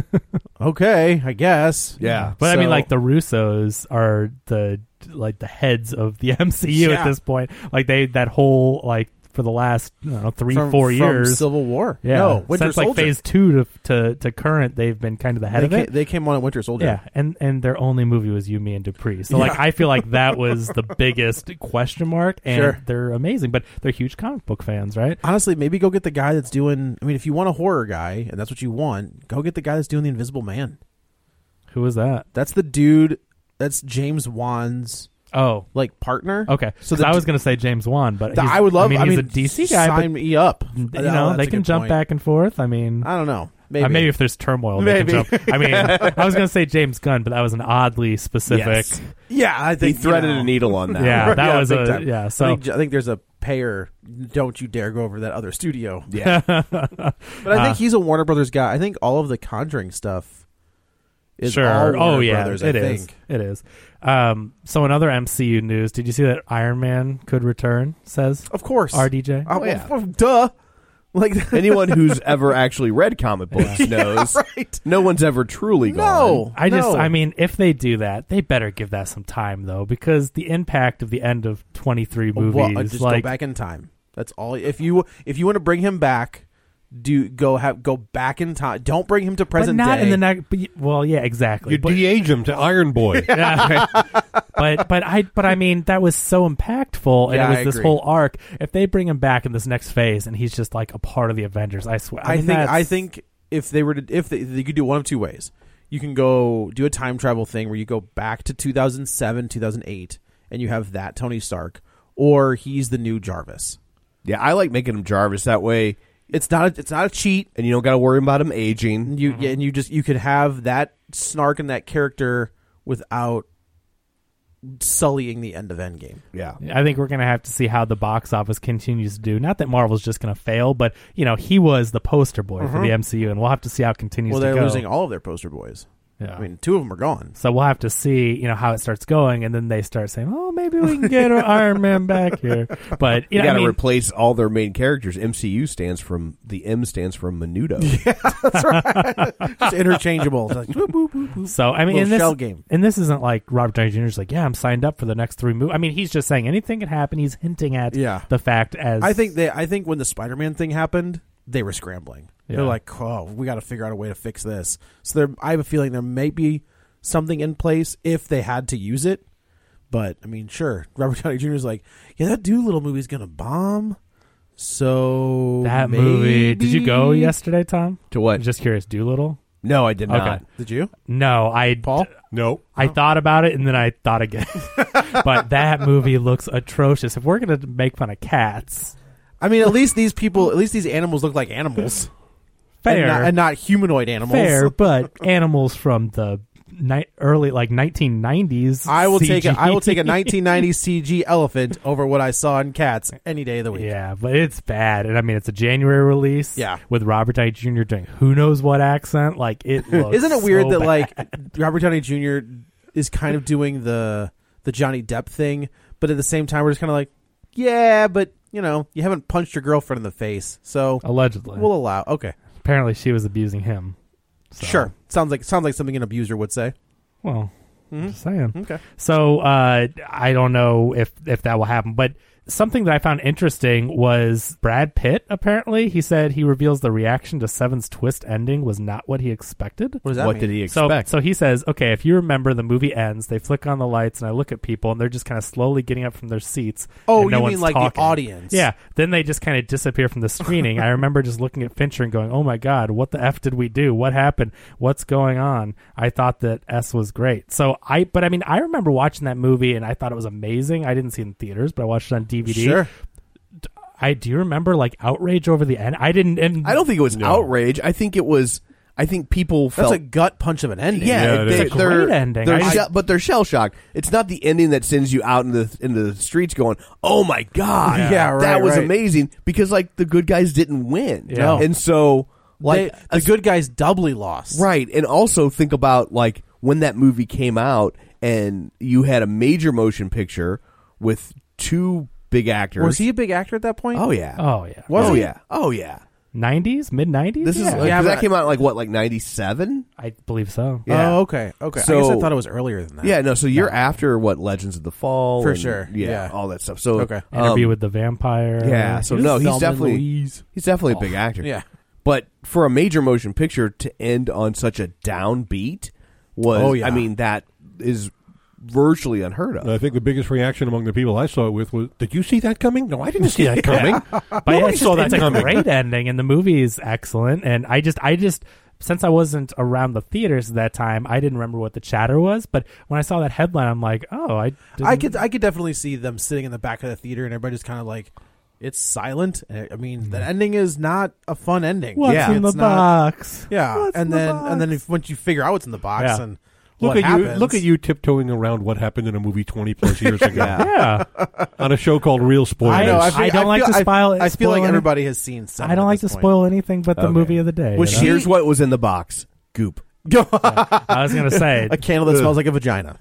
Okay, I guess. Yeah, but I mean, like, the Russos are the heads of the MCU at this point. Like, that whole for the last 3-4 years from Civil War. Yeah, no, Winter since Soldier. phase 2 to current, they've been kind of the head of it. They came on at Winter Soldier. Yeah, and their only movie was Me and Dupree. So I feel like that was the biggest question mark. And they're amazing, but they're huge comic book fans, right? Honestly, maybe go get the guy that's doing. I mean, if you want a horror guy and that's what you want, go get the guy that's doing The Invisible Man. Who is that? That's the dude. That's James Wan's. Partner. Okay, so I was going to say James Wan, but I would love. I mean, he's a DC guy. Sign me up. They can jump back and forth. I mean, I don't know. Maybe if there's turmoil, they can jump. I mean, I was going to say James Gunn, but that was an oddly specific. Yes. Yeah, I think he threaded a needle on that. Yeah, that was So I think there's a payer. Don't you dare go over that other studio. Yeah, but I think he's a Warner Brothers guy. I think all of the Conjuring stuff is sure. all Warner Brothers, it is. It is. So in other MCU news, did you see that Iron Man could return? Says of course RDJ. Duh. Like anyone who's ever actually read comic books knows, no one's ever truly gone. I mean, if they do that, they better give that some time though, because the impact of the end of 23 movies, just go back in time. That's all. If you want to bring him back, go back in time. Don't bring him to present but not day. in the next. Well, yeah, exactly. You de-age him to Iron Boy. Yeah, but I mean that was so impactful, and Yeah, it was I this agree. whole arc. If they bring him back in this next phase, and he's just like a part of the Avengers, I swear. I think if they could do one of two ways. You can go do a time travel thing where you go back to 2007, 2008, and you have that Tony Stark, or he's the new Jarvis. Yeah, I like making him Jarvis. That way, it's not a cheat, and you don't got to worry about him aging. You could have that snark and that character without sullying the end of Endgame. Yeah. I think we're going to have to see how the box office continues to do. Not that Marvel's just going to fail, but he was the poster boy for the MCU, and we'll have to see how it continues to go. Well, they're losing all of their poster boys. Yeah. I mean, 2 of them are gone. So we'll have to see, how it starts going, and then they start saying, "Oh, maybe we can get Iron Man back here." But you got to replace all their main characters. MCU stands from Menudo. Yeah, that's right. Just interchangeable. It's like, boop, boop, boop, boop. So I mean, in shell game. And this isn't like Robert Downey Jr.'s like, "Yeah, I'm signed up for the next 3 movies." I mean, he's just saying anything can happen. He's hinting at the fact as I think when the Spider-Man thing happened, they were scrambling. Yeah. They're like, "Oh, we got to figure out a way to fix this." So I have a feeling there may be something in place if they had to use it. But I mean, sure, Robert Downey Jr. is like, "Yeah, that Doolittle movie's gonna bomb." So that maybe... movie. Did you go yesterday, Tom? To what? I'm just curious. Doolittle? No, I did not. Okay. Did you? No, Paul? No. I thought about it and then I thought again. But that movie looks atrocious. If we're gonna make fun of cats, I mean, at least these animals look like animals. fair and not humanoid animals. fair, but animals from the early 1990s. I will take a CG. 1990s CG elephant over what I saw in Cats any day of the week. Yeah, but it's bad, and I mean it's a January release. Yeah. With Robert Downey Jr. doing who knows what accent. Like it looks. Isn't it weird so that bad. like Robert Downey Jr. is kind of doing the Johnny Depp thing, but at the same time we're just kind of like, yeah, but you haven't punched your girlfriend in the face, so allegedly we'll allow. Okay, apparently she was abusing him. So. Sure, sounds like something an abuser would say. Well, just saying. Okay. So I don't know if that will happen, but something that I found interesting was Brad Pitt. Apparently, he said he reveals the reaction to Seven's twist ending was not what he expected. What does that What mean? did he expect? So he says, okay, if you remember, the movie ends, they flick on the lights, and I look at people, and they're just kind of slowly getting up from their seats. Oh, and no you one's mean like talking. the audience? Yeah. Then they just kind of disappear from the screening. I remember just looking at Fincher and going, oh my God, what the F did we do? What happened? What's going on? I thought that S was great. I remember watching that movie, and I thought it was amazing. I didn't see it in theaters, but I watched it on DVD. Sure. Do you remember like outrage over the end? I didn't. And I don't think it was outrage. I think people felt That's a gut punch of an ending. Yeah, it's a great ending. But they're shell shocked. It's not the ending that sends you out in the streets going, "Oh my God, Yeah, right, that was right. amazing!" Because like the good guys didn't win, Yeah. and so like the good guys doubly lost. right. And also think about like when that movie came out, and you had a major motion picture with 2 big actors. Was he a big actor at that point? Oh yeah. Oh yeah. Was oh he? yeah. Oh yeah. 90s, mid 90s. This is yeah. because that came out like 97. I believe so. Yeah. Oh, okay. Okay. So- I guess I thought it was earlier than that. Yeah, no. So you're after Legends of the Fall, For and, sure. Yeah. all that stuff. So Okay. Interview with the Vampire. yeah. So He was no, he's Thelma and definitely Louise. a big actor. Yeah. But for a major motion picture to end on such a downbeat was, Oh, yeah. I mean, that is virtually unheard of. I think the biggest reaction among the people I saw it with was, "Did you see that coming?" No, I didn't see that coming. But Nobody it's saw that it's a coming. great ending, and the movie is excellent. And I just since I wasn't around the theaters at that time, I didn't remember what the chatter was. But when I saw that headline, I'm like, oh, I could definitely see them sitting in the back of the theater and everybody just kind of like, it's silent. I mean, the ending is not a fun ending. What's yeah, in the it's not- box? Yeah, What's in and the then box? once you figure out what's in the box Yeah. and Look what at you! happens, Look at you tiptoeing around what happened in a movie 20+ years ago Yeah, on a show called Real Spoilers. I know. I don't like to spoil. I feel like spoil everybody has seen. Some I don't like to spoil anything but the Okay. movie of the day. Was you know? Here's what was in the box: goop. I was gonna say a candle that smells like a vagina.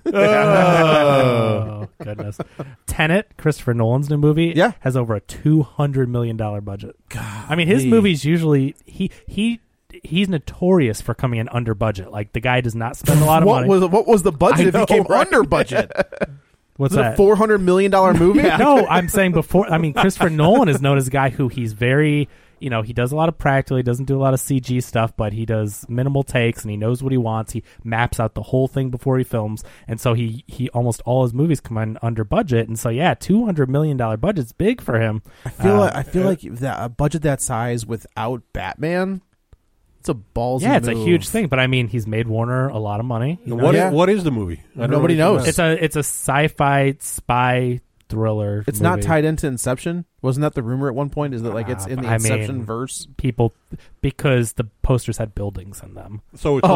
Oh goodness! Tenet, Christopher Nolan's new movie, Yeah. has over a $200 million budget. I mean, his movies usually he's notorious for coming in under budget. Like the guy does not spend a lot of money. What was the budget I if he know, came right? under budget? What's Was it that? a $400 million movie? No, I'm saying before. I mean, Christopher Nolan is known as a guy who he's very. you know, he does a lot of practical. He doesn't do a lot of CG stuff, but he does minimal takes and he knows what he wants. He maps out the whole thing before he films, and so he almost all his movies come in under budget. And so yeah, $200 million budget's big for him. I feel like that a budget that size without Batman, it's a ballsy Yeah, it's move. a huge thing. But I mean, he's made Warner a lot of money. You know? What is the movie? Nobody knows. It's a sci-fi spy thriller. It's movie. not tied into Inception. Wasn't that the rumor at one point? Is that like it's in the Inception verse? People, because the posters had buildings in them. So it's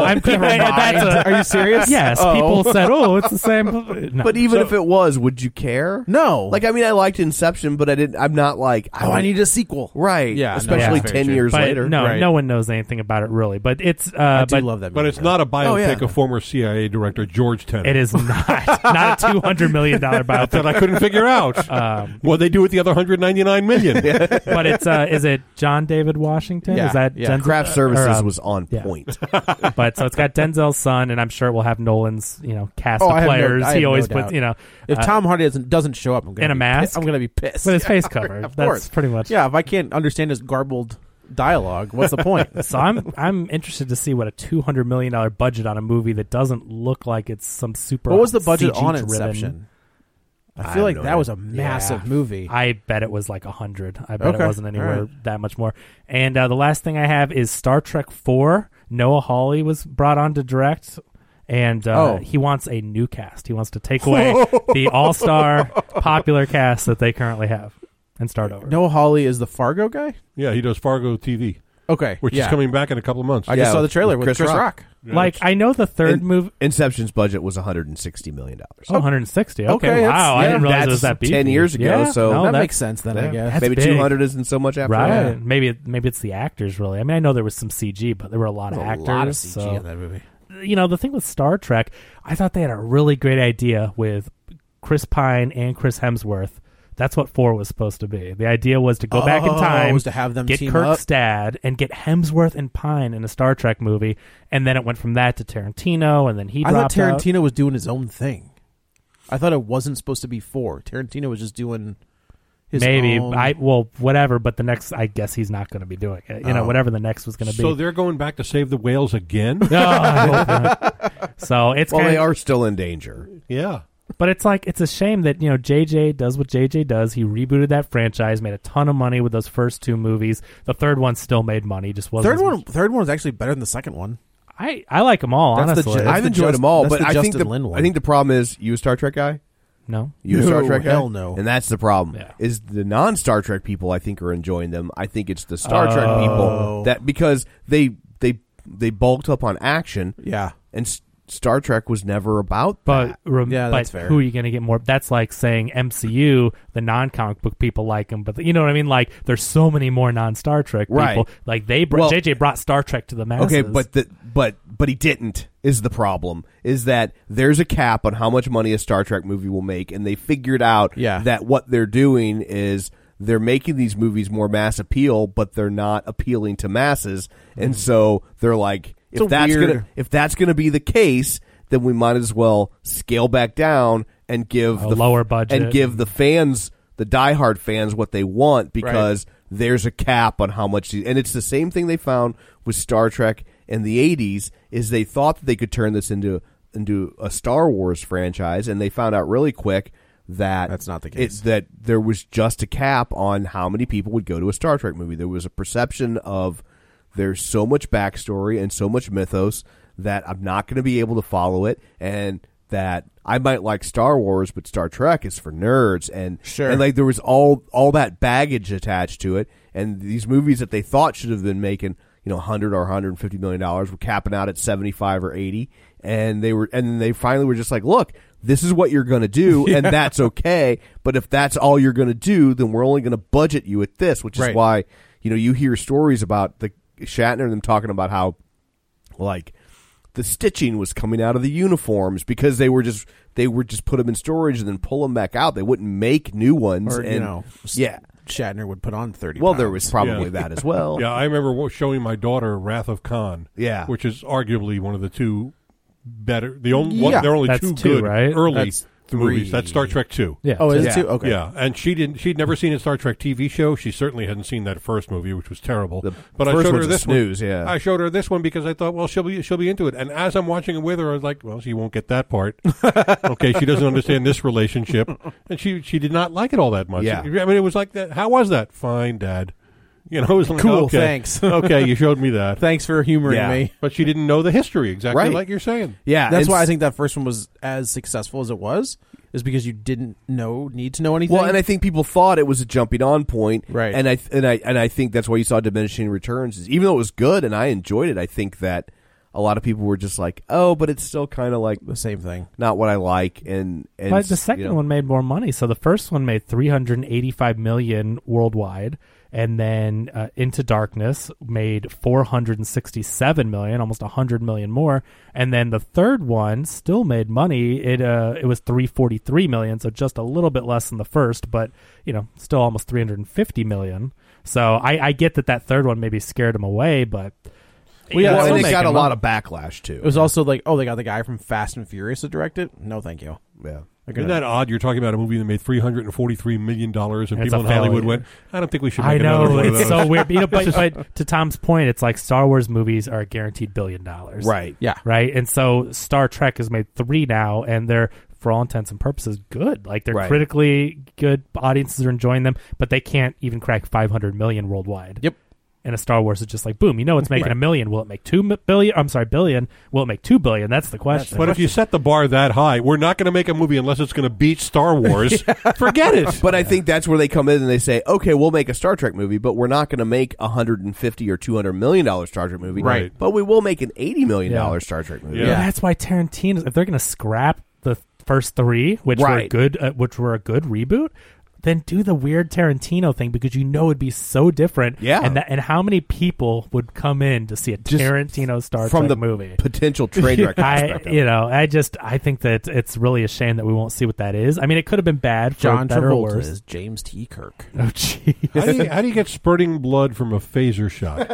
Are you serious? Yes, people said, "Oh, it's the same." No. But even if it was, would you care? No. Like, I mean, I liked Inception, but I'm not like, I need a sequel. Right. Yeah, Especially no, 10 true. years But later. no, Right. no one knows anything about it really. But it's I do love that movie. But it's not a biopic yeah. of former CIA director George Tenet. It is not a $200 million biopic. That I couldn't figure out. What they do with the other $199 million. But it's is it John David Washington? Yeah, Is that yeah. Craft Services or, was on yeah. point. But so it's got Denzel's son, and I'm sure we'll have Nolan's cast of I have players. I He have always no puts doubt. If Tom Hardy doesn't show up, I'm gonna in a be mask? I'm going to be pissed with his face covered. Of That's course. pretty much. Yeah, if I can't understand his garbled dialogue, what's the point? So I'm interested to see what a $200 million budget on a movie that doesn't look like it's some super. What was the budget CG on driven. Inception? I I feel like have that no was a idea. massive movie. I bet it was like 100. I bet Okay. it wasn't anywhere All right. that much more. And the last thing I have is Star Trek 4. Noah Hawley was brought on to direct, and he wants a new cast. He wants to take away the all-star popular cast that they currently have and start over. Noah Hawley is the Fargo guy? Yeah, he does Fargo TV, Okay. which is coming back in a couple of months. I just saw the trailer with Chris Rock. Like, I know the third movie... Inception's budget was $160 million. Oh, 160. Okay, Okay, wow. I didn't realize it was that That's beefy. 10 years ago, Yeah, so- no, that that makes sense then, I guess. That's Maybe big. 200 isn't so much after Right. that. Maybe it's the actors, really. I mean, I know there was some CG, but there were a lot of actors. A lot of CG so, in that movie. you know, the thing with Star Trek, I thought they had a really great idea with Chris Pine and Chris Hemsworth. That's what 4 was supposed to be. The idea was to go back in time, was to have them get team Kirk up. Stad, and get Hemsworth and Pine in a Star Trek movie, and then it went from that to Tarantino, and then he I thought dropped out. Tarantino was doing his own thing. I thought it wasn't supposed to be 4. Tarantino was just doing his Maybe own. whatever. But the next, I guess he's not going to be doing it. You know, whatever the next was going to be. So they're going back to save the whales again? No, I hope not. So it's Well, kind they of, are still in danger. Yeah. but it's like it's a shame that JJ does what JJ does. He rebooted that franchise, made a ton of money with those first 2 movies. The third one still made money, just wasn't. Third one was actually better than the second one. I like them all. That's honestly, the- I've the enjoyed Just- them all, that's but the I think Justin Lin one. I think the problem is you a Star Trek guy. no. You a No, Star Trek guy? hell no. And that's the problem. Yeah. Is the non-Star Trek people I think are enjoying them. I think it's the Star Trek people that because they bulked up on action. Yeah. And Star Trek was never about But that. Yeah, but that's fair. who are you going to get more? That's like saying MCU, the non-comic book people like them, but you know what I mean. Like there's so many more non-Star Trek people. Right. Like Well- JJ brought Star Trek to the masses. Okay, but he didn't is the problem. Is that there's a cap on how much money a Star Trek movie will make, and they figured out that what they're doing is they're making these movies more mass appeal, but they're not appealing to masses, and so they're like, if that's gonna be the case, then we might as well scale back down and give A the lower budget. and give the fans, the diehard fans, what they want because there's a cap on how much. And it's the same thing they found with Star Trek in the 80s. Is they thought that they could turn this into a Star Wars franchise, and they found out really quick that That's not the case. that there was just a cap on how many people would go to a Star Trek movie. There was a perception of there's so much backstory and so much mythos that I'm not going to be able to follow it, and that I might like Star Wars, but Star Trek is for nerds, and like there was all that baggage attached to it, and these movies that they thought should have been making $100 or $150 million were capping out at 75 or 80, and they finally were just like, look, this is what you're going to do, and that's okay. But if that's all you're going to do, then we're only going to budget you at this, which is why you hear stories about the Shatner and them talking about how like the stitching was coming out of the uniforms because they were just put them in storage and then pull them back out. They wouldn't make new ones, Or, and Shatner would put on 30 Well, pounds. there was probably that as well. Yeah, I remember showing my daughter Wrath of Khan. Yeah. Which is arguably one of the two better. There are only That's two two, good right? early The movies. That's Star Trek 2. Yeah. Oh, is it 2? Okay. Yeah, and she'd never seen a Star Trek TV show. She certainly hadn't seen that first movie, which was terrible. But I first showed her one's a this snooze, one. yeah. I showed her this one because I thought, well, she'll be into it. And as I'm watching it with her, I was like, well, she won't get that part. Okay, she doesn't understand this relationship, and she did not like it all that much. Yeah. I mean, it was like that. How was that? Fine, Dad. You know, it was like, Cool, okay, thanks. Okay, you showed me that. Thanks for humoring me. But she didn't know the history, exactly Right. like you're saying. Yeah, That's why I think that first one was as successful as it was, is because you didn't need to know anything. Well, and I think people thought it was a jumping on point, Right. And I think that's why you saw diminishing returns. Is even though it was good and I enjoyed it, I think that a lot of people were just like, "Oh, but it's still kind of like the same thing, not what I like." And but the second one made more money. So the first one made $385 million worldwide, and then Into Darkness made $467 million, almost $100 million more. And then the third one still made money. It was $343 million, so just a little bit less than the first, but still almost $350 million. So I get that third one maybe scared them away, but. Well, and it got a lot of backlash too. It was also like, they got the guy from Fast and Furious to direct it. No, thank you. Yeah. Isn't that odd? You're talking about a movie that made $343 million, and It's people in a Hollywood failure. went, I don't think we should I make know, another one of it's those. so weird. But to Tom's point, it's like Star Wars movies are guaranteed $1 billion. Right. Yeah. Right. And so Star Trek has made 3 now, and they're, for all intents and purposes, good. Like, they're Right. critically good. Audiences are enjoying them, but they can't even crack 500 million worldwide. Yep. And a Star Wars is just like, boom, it's making Right. $1 million. Will it make $2 billion? I'm sorry, billion. Will it make $2 billion? That's the question. But if you set the bar that high, we're not going to make a movie unless it's going to beat Star Wars. Forget it. But I think that's where they come in and they say, okay, we'll make a Star Trek movie, but we're not going to make $150 or $200 million Star Trek movie. Right. But we will make an $80 million Star Trek movie. Yeah. That's why Tarantino, if they're going to scrap the first 3, which were Right. good, which were a good reboot, then do the weird Tarantino thing, because it'd be so different. Yeah. And how many people would come in to see a Tarantino Star from Trek the movie? potential train wreck aspect of it. I think that it's really a shame that we won't see what that is. I mean, it could have been bad for John better or Travolta worse. is James T. Kirk. Oh, jeez. How do you get spurting blood from a phaser shot?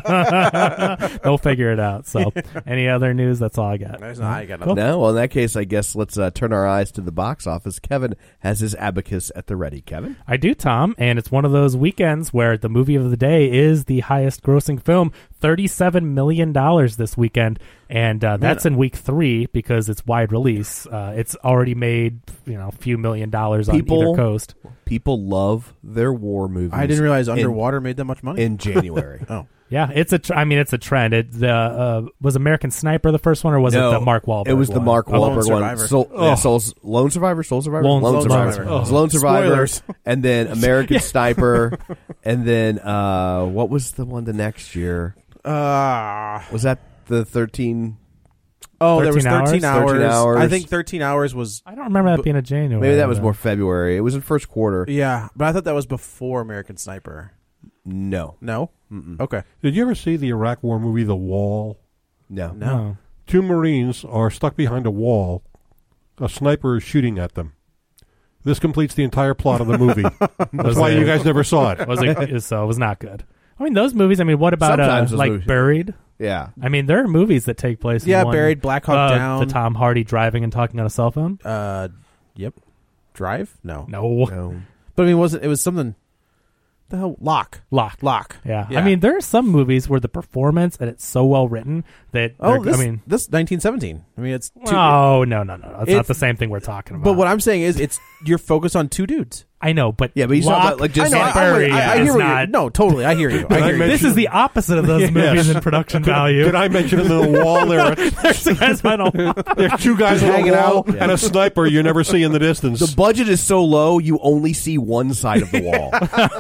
They'll figure it out. So, any other news? That's all I got. I got Cool. No, well, in that case, I guess let's turn our eyes to the box office. Kevin has his abacus at the ready. Kevin? I do, Tom, and it's one of those weekends where the movie of the day is the highest grossing film, $37 million this weekend, and that's in week 3 because it's wide release. It's already made a few $1 million on either coast. People love their war movies. I didn't realize Underwater made that much money. in January. Oh. Yeah, it's a trend. Was American Sniper the first one, or was it the Mark Wahlberg? It was the one? Mark Lone Wahlberg one. Survivor. Lone Survivor? Soul Survivor? Lone Survivor. It was Lone Survivor. Spoilers. And then American Sniper. And then what was the one the next year? Was that the 13? Oh, there was 13 13 hours? hours. 13 hours. I think 13 hours was... I don't remember that being a January. Maybe that was though. more February. It was in first quarter. Yeah, but I thought that was before American Sniper. No. No? Okay. Did you ever see the Iraq War movie, The Wall? No. No. 2 Marines are stuck behind a wall. A sniper is shooting at them. This completes the entire plot of the movie. That's why you guys never saw it. So it was not good. I mean, those movies. I mean, what about Sometimes those movies- Buried? Yeah. I mean, there are movies that take place. Yeah, in one, Buried, Black Hawk Down. the Tom Hardy driving and talking on a cell phone. Yep. Drive? No. No. But I mean, it was something... The hell? Lock. Yeah. I mean, there are some movies where the performance and it's so well written that. This 1917. I mean, it's... No. It's not the same thing we're talking about. But what I'm saying is, you're focused on 2 dudes. I know, but Yeah, but he's Locke talking about, like, just- and Buried I is hear what not. you're... No, totally. I hear you. I hear you. This is the opposite of those movies in production value. Did I mention in the wall there? There's the guys behind a wall. There's 2 guys Hanging hanging out out. and a sniper you never see in the distance. The budget is so low, you only see one side of the wall.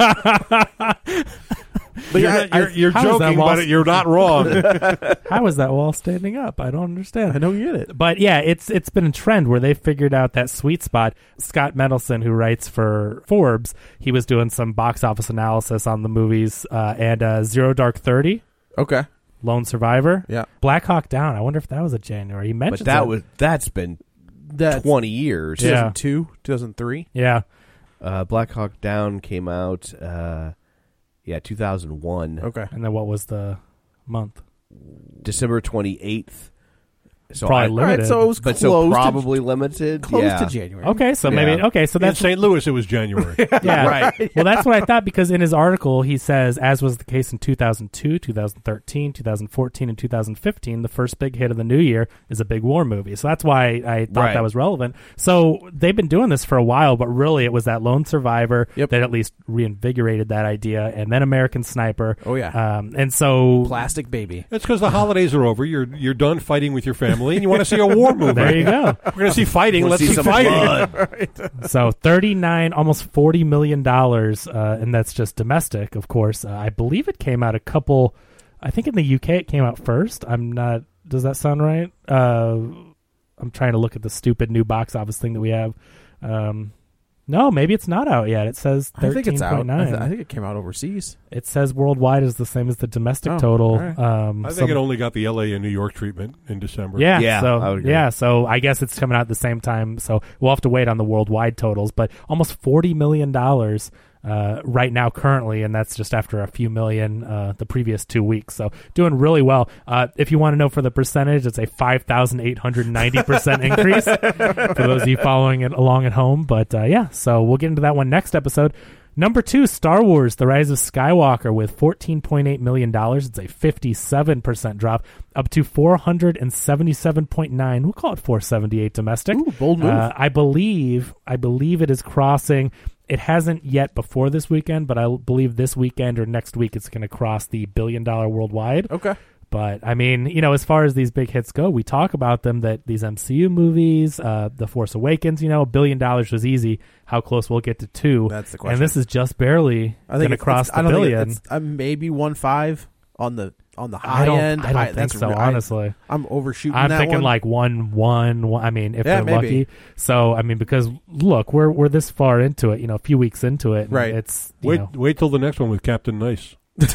But you're how is that joking, wall- but you're not wrong. How is that wall standing up? I don't understand. I don't get it. But yeah, it's been a trend where they figured out that sweet spot. Scott Mendelson, who writes for Forbes, he was doing some box office analysis on the movies, and Zero Dark 30, Okay. Lone Survivor, Yeah. Black Hawk Down. I wonder if that was a January. He mentioned But that's been 20 years. Yeah. 2002, 2003. Yeah. Black Hawk Down came out 2001. Okay. And then what was the month? December 28th. So probably limited. Right, so it was but close so probably limited. to January. Okay, so maybe so In that's St. Louis, it was January. yeah, Right. Well, that's what I thought, because in his article he says, as was the case in 2002, 2013, 2014, and 2015, the first big hit of the new year is a big war movie. So that's why I thought that was relevant. So they've been doing this for a while, but really it was that Lone Survivor that at least reinvigorated that idea, and then American Sniper. Oh yeah, and so Plastic Baby. It's because the holidays are over. You're done fighting with your family, and you want to see a war movie. There you go. We're going to see fighting. Let's see some fighting. blood. So $39, almost $40 million, and that's just domestic, of course. I believe it came out I think in the UK it came out first. Does that sound right? I'm trying to look at the stupid new box office thing that we have. No, maybe it's not out yet. It says 13.9. I think it's out. I think it came out overseas. It says worldwide is the same as the domestic total. Right. I think it only got the LA and New York treatment in December. Yeah, so I would agree. so I guess it's coming out at the same time. So we'll have to wait on the worldwide totals, but almost $40 million right now currently, and that's just after a few million the previous 2 weeks. So doing really well. If you want to know for the percentage, it's a 5,890% increase for those of you following it along at home. But so we'll get into that one next episode. Number 2, Star Wars: The Rise of Skywalker with $14.8 million. It's a 57% drop, up to 477.9. We'll call it 478 domestic. Ooh, bold move. I believe it is crossing. It hasn't yet before this weekend, but I believe this weekend or next week it's going to cross the $1 billion worldwide. Okay. But, I mean, as far as these big hits go, we talk about them, that these MCU movies, The Force Awakens, $1 billion was easy. How close we'll get to 2? That's the question. And this is just barely going to cross the $1 billion. Maybe 1.5 on the high end. I don't think so, honestly. I'm overshooting I'm that thinking one. like 1-1. I mean, if they're maybe. lucky. So, I mean, because, look, we're this far into it, a few weeks into it. Right. It's, Wait till the next one with Captain Nice.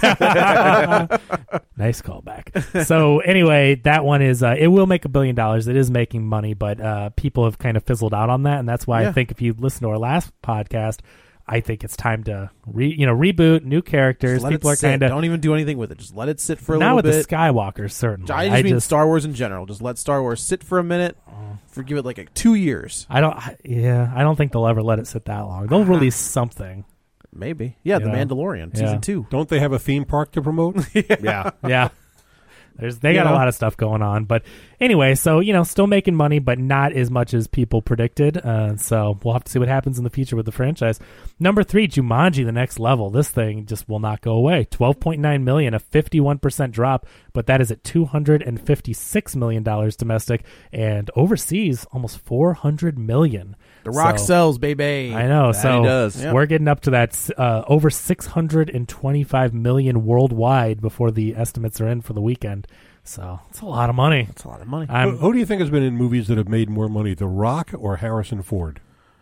Nice callback. So anyway, that one is it will make $1 billion. It is making money, but people have kind of fizzled out on that, and that's why I think if you listen to our last podcast, I think it's time to reboot, new characters. People are kind of don't even do anything with it. Just let it sit for a not little with bit. the Skywalkers, certainly. I just mean Star Wars in general. Just let Star Wars sit for a minute. Give it like 2 years. I don't think they'll ever let it sit that long. They'll release something. Maybe. Yeah, The Mandalorian, season 2. Don't they have a theme park to promote? Yeah. Yeah. They got a lot of stuff going on. But anyway, so, still making money, but not as much as people predicted. So we'll have to see what happens in the future with the franchise. Number 3, Jumanji: The Next Level. This thing just will not go away. $12.9 million, a 51% drop, but that is at $256 million domestic, and overseas, almost $400 million. The Rock sells, baby. I know. That he does. We're getting up to that over $625 million worldwide before the estimates are in for the weekend. So it's a lot of money. It's a lot of money. Who do you think has been in movies that have made more money, The Rock or Harrison Ford?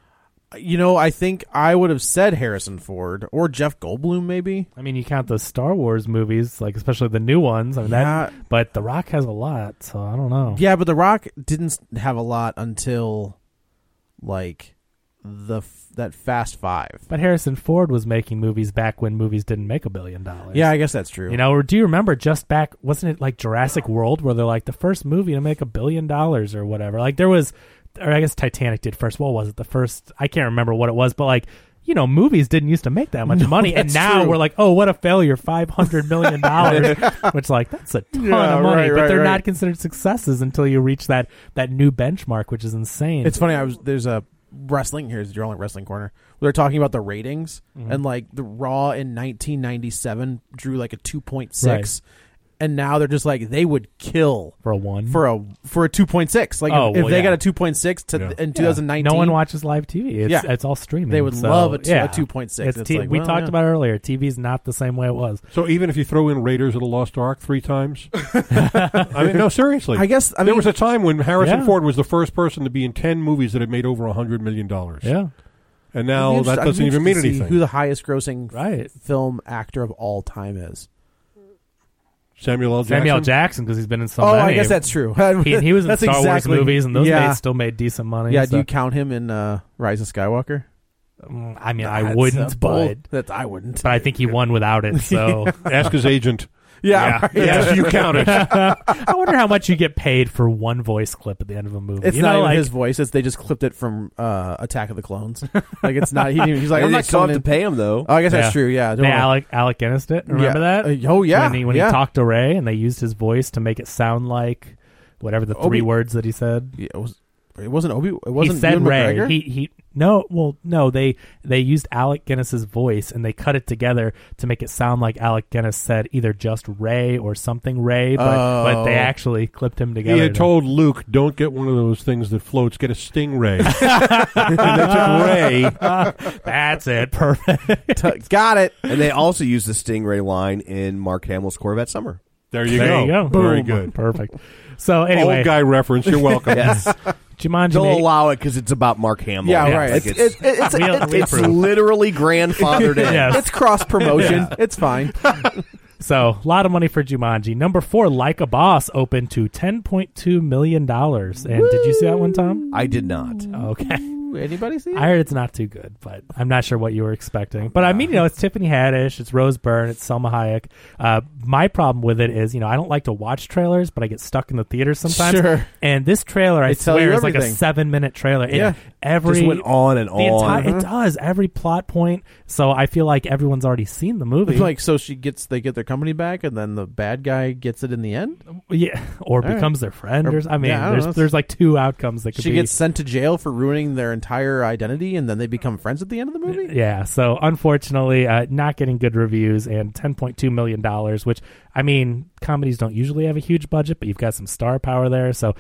I think I would have said Harrison Ford or Jeff Goldblum, maybe. I mean, you count the Star Wars movies, like especially the new ones. I mean, but The Rock has a lot, so I don't know. Yeah, but The Rock didn't have a lot until like that Fast Five. But Harrison Ford was making movies back when movies didn't make $1 billion. Yeah, I guess that's true. Or do you remember just back? Wasn't it like Jurassic World, where they're like the first movie to make $1 billion or whatever? Like there was, or I guess Titanic did first. What was it? The first? I can't remember what it was, but like. Movies didn't used to make that much money, and now we're like, oh, what a failure, $500 million, which that's a ton of money, but they're not considered successes until you reach that new benchmark, which is insane. It's funny, there's a wrestling, here's your only wrestling corner, they're talking about the ratings, and like the Raw in 1997 drew like a 2.6, right. And now they're just like, they would kill for a 1 for a 2.6. Like if they got a 2.6 in 2019, no one watches live TV. It's all streaming. They would love a 2.6. We talked about it earlier. TV's not the same way it was. So even if you throw in Raiders of the Lost Ark 3 times, I mean, no, seriously. There was a time when Harrison Ford was the first person to be in 10 movies that had made over $100 million. Yeah. And now that doesn't even mean anything. Who the highest grossing film actor of all time is? Samuel L. Jackson, because he's been in so many. Oh, I guess that's true. he was in Star Wars movies, and those still made decent money. Yeah, do you count him in Rise of Skywalker? I mean, I wouldn't, but I wouldn't. But I think he won without it. So ask his agent. Yeah, right. Yes, you counted. I wonder how much you get paid for one voice clip at the end of a movie. It's You not know, even like, his voice. It's they just clipped it from Attack of the Clones. Like it's not. He's like, I'm And they not still have coming to in. pay him though. Oh, I guess Yeah. that's true. Yeah. They Alec Guinness did. Remember that? Oh yeah. When he talked to Ray and they used his voice to make it sound like whatever the three words that he said. Yeah, it wasn't Obi. It wasn't He said Ewan Ray. McGregor? They used Alec Guinness's voice and they cut it together to make it sound like Alec Guinness said either just Ray or something Ray, but they actually clipped him together. He had told Luke, "Don't get one of those things that floats. Get a stingray." And they took Ray. That's it. Perfect. Got it. And they also used the Stingray line in Mark Hamill's Corvette Summer. There you There you go. Very Boom. good. Perfect. So anyway, Old guy reference. You're welcome. Yes. Jumanji. They'll allow it because it's about Mark Hamill. Yeah, right. Like it's approve. literally grandfathered in. Yes. It's cross promotion. It's fine. So, a lot of money for Jumanji. Number 4, Like a Boss, opened to $10.2 million. And did you see that one, Tom? I did not. Okay. Anybody see it? I heard it's not too good, but I'm not sure what you were expecting. But I mean, it's Tiffany Haddish, it's Rose Byrne, it's Selma Hayek. My problem with it is, I don't like to watch trailers, but I get stuck in the theater sometimes. Sure. And this trailer, I tell you swear, is like a everything. 7-minute trailer. Yeah. Just went on and on. It does. Every plot point. So I feel like everyone's already seen the movie. It's like, so they get their company back, and then the bad guy gets it in the end. Yeah, or All becomes their friend. Or- I mean, yeah, I don't know. there's like 2 outcomes that could She be. gets sent to jail for ruining their entire identity, and then they become friends at the end of the movie. Yeah, so unfortunately, not getting good reviews and $10.2 million, which, I mean, comedies don't usually have a huge budget, but you've got some star power there. So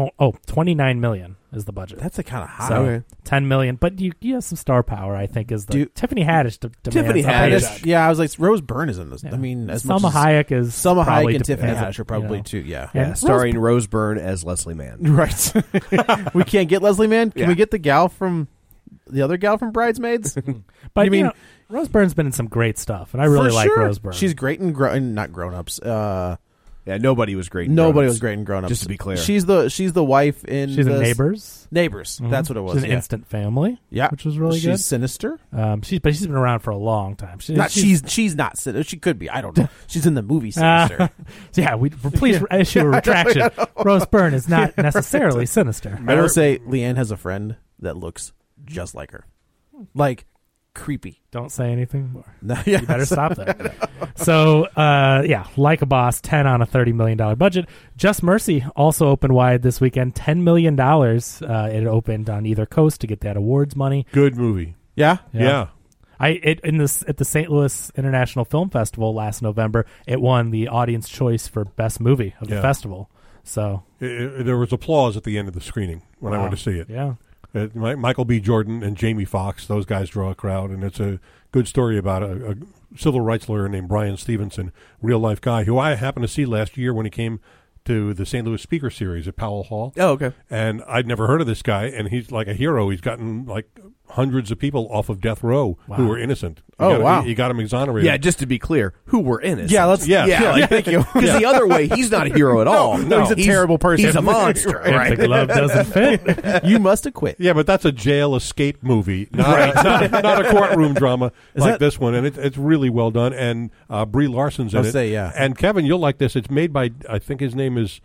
$29 million is the budget. That's a kind of high. So $10 million, but you have some star power, I think, is the Tiffany Haddish. Tiffany demands a Haddish. paycheck. Yeah, I was like, Rose Byrne is in this. Yeah. I mean, as Selma much as Hayek is Selma probably Hayek and Tiffany as a- Haddish are probably too. Yeah. Yeah, And starring Rose Byrne as Leslie Mann. Right. We can't get Leslie Mann. Can we get the gal from the other gal from Bridesmaids? But you mean Rose Byrne's been in some great stuff, and I really for like sure. Rose Byrne. She's great in not Grown Ups. Yeah, nobody was great. In Nobody Grown-Ups. was great in Grown Ups. Just to be clear. she's the wife in She's in Neighbors. Neighbors. Mhm. That's what it was. She's in yeah. Instant Family. Yeah, which was really she's good. Sinister. She's been around for a long time. She's not Sinister. She could be. I don't know. She's in the movie Sinister. Yeah, please issue a retraction. Rose Byrne is not necessarily sinister. I will say Leanne has a friend that looks just like her, like creepy. Don't say anything more. No, yeah. You better stop that. So, Like a Boss, 10 on a $30 million budget. Just Mercy also opened wide this weekend, $10 million. It opened on either coast to get that awards money. Good movie. Yeah. Yeah. At the St. Louis International Film Festival last November, it won the audience choice for best movie of the festival. So there was applause at the end of the screening when I went to see it. Yeah. Michael B. Jordan and Jamie Foxx, those guys draw a crowd, and it's a good story about a civil rights lawyer named Brian Stevenson, real life guy, who I happened to see last year when he came to the St. Louis Speaker Series at Powell Hall. Oh, okay. And I'd never heard of this guy, and he's like a hero. He's gotten like hundreds of people off of death row who were innocent. He got him exonerated. Yeah, just to be clear, who were innocent? Yeah, let's. Thank you. Because the other way, he's not a hero at all. No, he's a terrible person. He's a monster. If the glove doesn't fit. You must acquit. Yeah, but that's a jail escape movie, not a courtroom drama like this one, and it's really well done. And Brie Larson's in it. Yeah. And Kevin, you'll like this. It's made by, I think his name is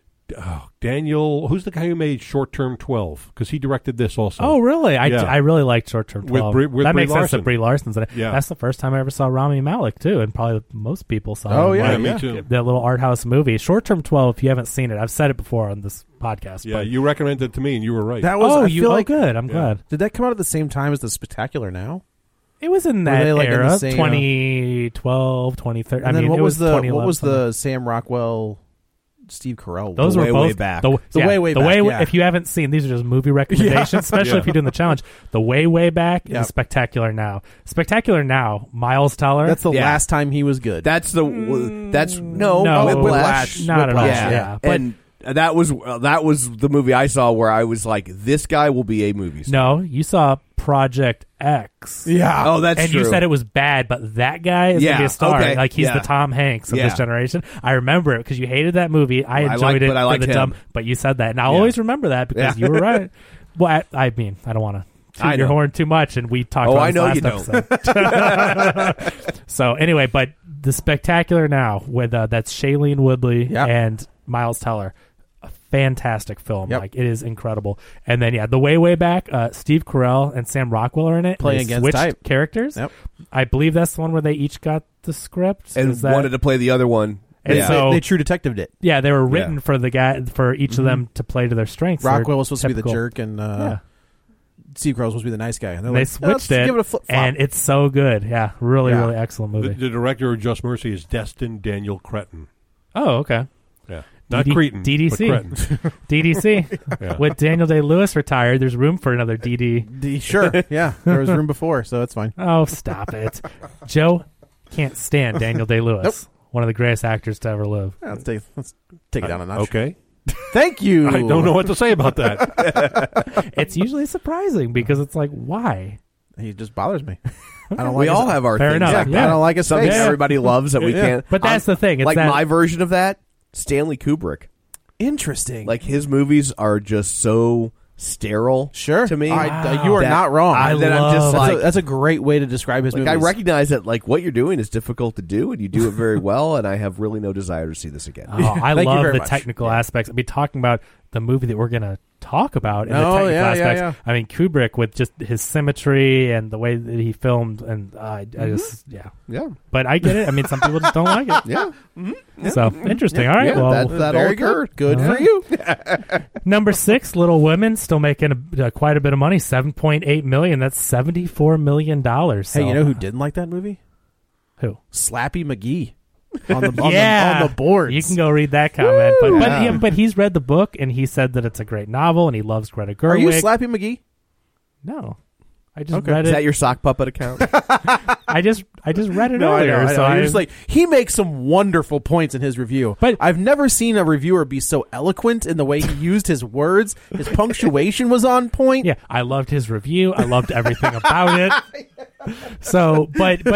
Daniel. Who's the guy who made Short Term 12? Because he directed this also. Oh, really? Yeah. I really liked Short Term 12. With that Brie makes sense Larson. that Brie Larson's in it. Yeah. That's the first time I ever saw Rami Malek, too, and probably most people saw Oh, him. yeah, me too. That little art house movie. Short Term 12, if you haven't seen it, I've said it before on this podcast. Yeah, but you recommended it to me, and you were right. That was. I feel like good. I'm glad. Did that come out at the same time as the Spectacular Now? It was in Were that they, like, in the era, same, 2012, 2013. And I then mean, what it was the 2011 the Sam Rockwell, Steve Carell? Those were way, both way back. The way back, yeah. If you haven't seen, these are just movie recommendations, especially if you're doing the challenge. The way back is Spectacular Now. Spectacular Now. Miles Teller. That's the last time he was good. That's no Whiplash. Not at all. Yeah, Yeah, but and that was the movie I saw where I was like, this guy will be a movie star. no, you saw Project X. yeah. Oh, that's and true. you said it was bad, but that guy is going to be a star. okay, Like, he's yeah. the Tom Hanks of Yeah. this generation. I remember it because you hated that movie. I enjoyed it but I for liked the him. dumb, but you said that. And I'll always remember that because you were right. Well, I mean, I don't want to toot I your know. horn too much, and we talked Oh, about I this know last you don't. episode. So anyway, but The Spectacular Now with that's Shailene Woodley Yep. and Miles Teller. A fantastic film. Yep. Like, it is incredible. And then, the way back, Steve Carell and Sam Rockwell are in it. Playing They against switched type. characters. Yep. I believe that's the one where they each got the script. And Is that- wanted to play the other one. And Yeah. so, They True Detectived it. yeah, they were written for the guy for each of them to play to their strengths. Rockwell They're was supposed to be the typical. jerk, and Steve Carell was supposed to be the nice guy. And they're They like, switched let's it, give it a flip flop. and it's so good. Yeah, really, Yeah. really excellent movie. The director of Just Mercy is Destin Daniel Cretton. Oh, okay. Yeah. Not Cretan, DDC. but Cretton. DDC. Yeah. With Daniel Day-Lewis retired, there's room for another DD. Sure, yeah, there was room before, so that's fine. Oh, stop it. Joe can't stand Daniel Day-Lewis. Nope. One of the greatest actors to ever live. Yeah, let's take it down a notch. Okay. Thank you. I don't know what to say about that. It's usually surprising because it's like, why? He just bothers me. I don't We like all his, have our Fair things. enough. like I that. don't like his Something face. everybody loves that we Yeah. can't. But that's the thing. It's like that, my version of that, Stanley Kubrick. Interesting. Like his movies are just so sterile. Sure. to me, you are that- not wrong. I then I'm just love- like, that's a great way to describe his like movies. I recognize that like what you're doing is difficult to do, and you do it very well, and I have really no desire to see this again. Oh, I Thank you love very the much. technical aspects. I mean, talking about the movie that we're going to talk about and the Oh, technical yeah, aspects. yeah. I mean, Kubrick with just his symmetry and the way that he filmed, and I just, Yeah, But I get it. I mean, some people just don't like it. yeah, So, interesting. All right, yeah, well, that all very occurred. good Yeah. for you. number 6, Little Women, still making quite a bit of money, $7.8 million. That's $74 million. So, Hey, you know who didn't like that movie? who? Slappy McGee on the Yeah, on the boards. You can go read that comment, but Yeah. but he's read the book and he said that it's a great novel and he loves Greta Gerwig. Are you Slappy McGee? No, I just Okay. read Is it. that your sock puppet account? I just read it No, I earlier. know. I know. So You're I just like he makes some wonderful points in his review, But- I've never seen a reviewer be so eloquent in the way he used his words. His punctuation was on point. yeah, I loved his review. I loved everything about it. So,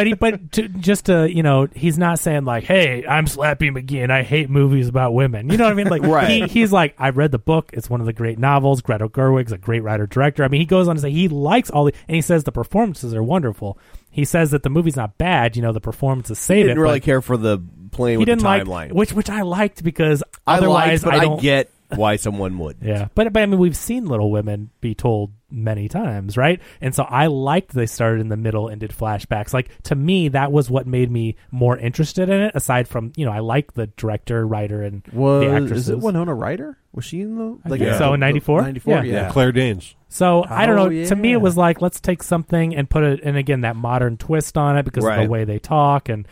just to, he's not saying like, "Hey, I'm Slappy McGee and I hate movies about women." You know what I mean? Like, Right. he's like, "I read the book. It's one of the great novels. Greta Gerwig's a great writer director." I mean, he goes on to say he likes all the, and he says the performances are wonderful. He says that the movie's not bad. The performances He save it. didn't really but care for the playing he with the didn't like timeline. which I liked because I otherwise liked, but I don't. I get why someone would. Yeah, but I mean, we've seen Little Women be told many times, right? And so I liked they started in the middle and did flashbacks. Like, to me, that was what made me more interested in it. Aside from, I like the director, writer, and the actresses. Is it Winona Ryder? Was she in the? I think so, in 94? 94, Yeah. yeah. Claire Danes. So I don't know. Oh, To me, yeah. it was like, let's take something and put it, and again, that modern twist on it because of Right. the way they talk, and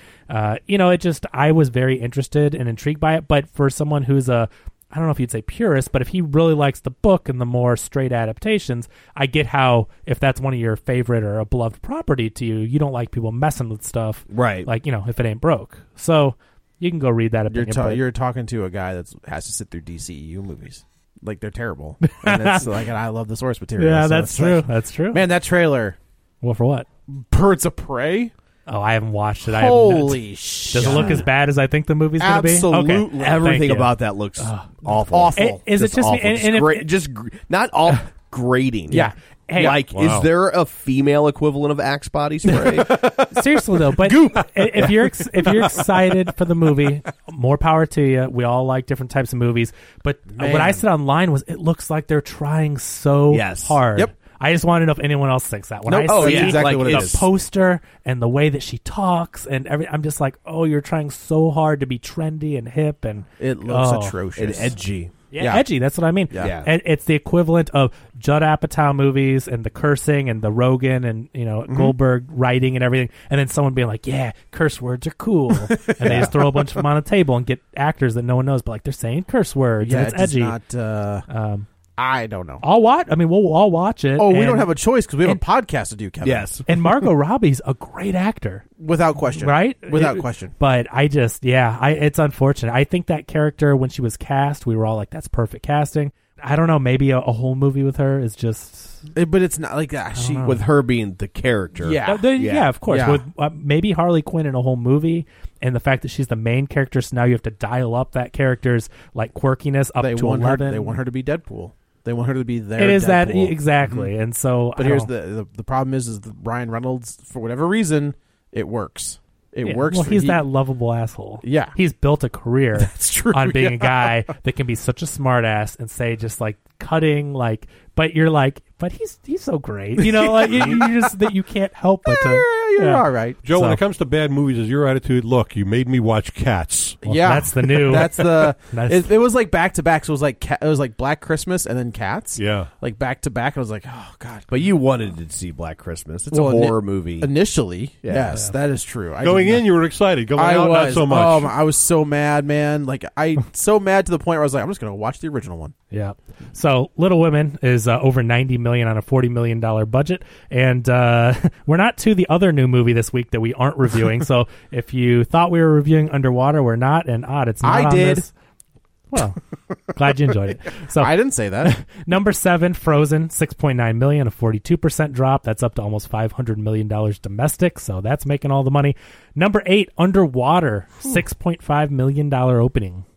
it just, I was very interested and intrigued by it. But for someone who's I don't know if you'd say purist, but if he really likes the book and the more straight adaptations, I get how if that's one of your favorite or a beloved property to you, you don't like people messing with stuff, Right. like if it ain't broke. So you can go read that opinion. but- You're talking to a guy that has to sit through DCEU movies. Like, they're terrible. And it's like, and I love the source material. yeah, so that's it's true. like, That's true. man, that trailer, Well, for what? Birds of Prey. Oh, I haven't watched it. Holy shit! Does it look as bad as I think the movie's going to be? Absolutely. Okay. Everything Thank you. about that looks awful. Awful. Is it just me? awful. And if- Great, not all grating. Yeah. Hey, like, Wow. is there a female equivalent of Axe body spray? seriously though, but if you're excited for the movie, more power to you. We all like different types of movies, but what I said online was it looks like they're trying so Yes. hard. Yep. I just want to know if anyone else thinks that. When Nope. I Oh, see yeah, exactly like, what it the is. poster and the way that she talks and I'm just like, oh, you're trying so hard to be trendy and hip and It looks oh. atrocious. and edgy. Yeah, edgy. That's what I mean. Yeah. And it's the equivalent of Judd Apatow movies and the cursing and the Rogan and Goldberg writing and everything, and then someone being like, "Yeah, curse words are cool," and they just throw a bunch of them on a table and get actors that no one knows, but like they're saying curse words Yeah, and it's it does edgy. not. I don't know. I'll watch. I mean, we'll all watch it. Oh, we and- don't have a choice because we have and- a podcast to do, Kevin. Yes. And Margot Robbie's a great actor. Without question. Right? Without question. But it's unfortunate. I think that character, when she was cast, we were all like, that's perfect casting. I don't know. Maybe a whole movie with her is just. But it's not like that. She know. With her being the character. Yeah. Yeah, of course. Yeah. With maybe Harley Quinn in a whole movie, and the fact that she's the main character, so now you have to dial up that character's like quirkiness up they to want 11. her. They want her to be Deadpool. They want her to be their. It is that Deadpool. exactly, and so. But I here's don't- the problem is that Ryan Reynolds, for whatever reason, it works. It works. Well, for he's that lovable asshole. Yeah. He's built a career That's true, on being a yeah. guy that can be such a smart ass and say just like cutting, like, but you're like, but he's so great. You know, like you just that you can't help but to. You're all right. Joe, when it comes to bad movies, is your attitude, look, you made me watch Cats. Well, yeah, that's the new. That's the. That's- it was like back to back. So it was like Black Christmas and then Cats. Yeah. Like back to back. I was like, oh god. But you wanted to see Black Christmas. It's Well, a horror movie. Initially, Yeah. yes, that is true. Going in, you were excited. Going I out, was. not so much. I was so mad, man. Like so mad to the point where I was like, I'm just going to watch the original one. Yeah. So Little Women is over $90 million on a $40 million budget, and we're not to the other new movie this week that we aren't reviewing. So if you thought we were reviewing Underwater, we're not. And it's not. I on did. This. Well, glad you enjoyed it. So I didn't say that. number 7, Frozen, $6.9 million, a 42% drop. That's up to almost $500 million domestic. So that's making all the money. Number 8, Underwater, $6.5 million opening.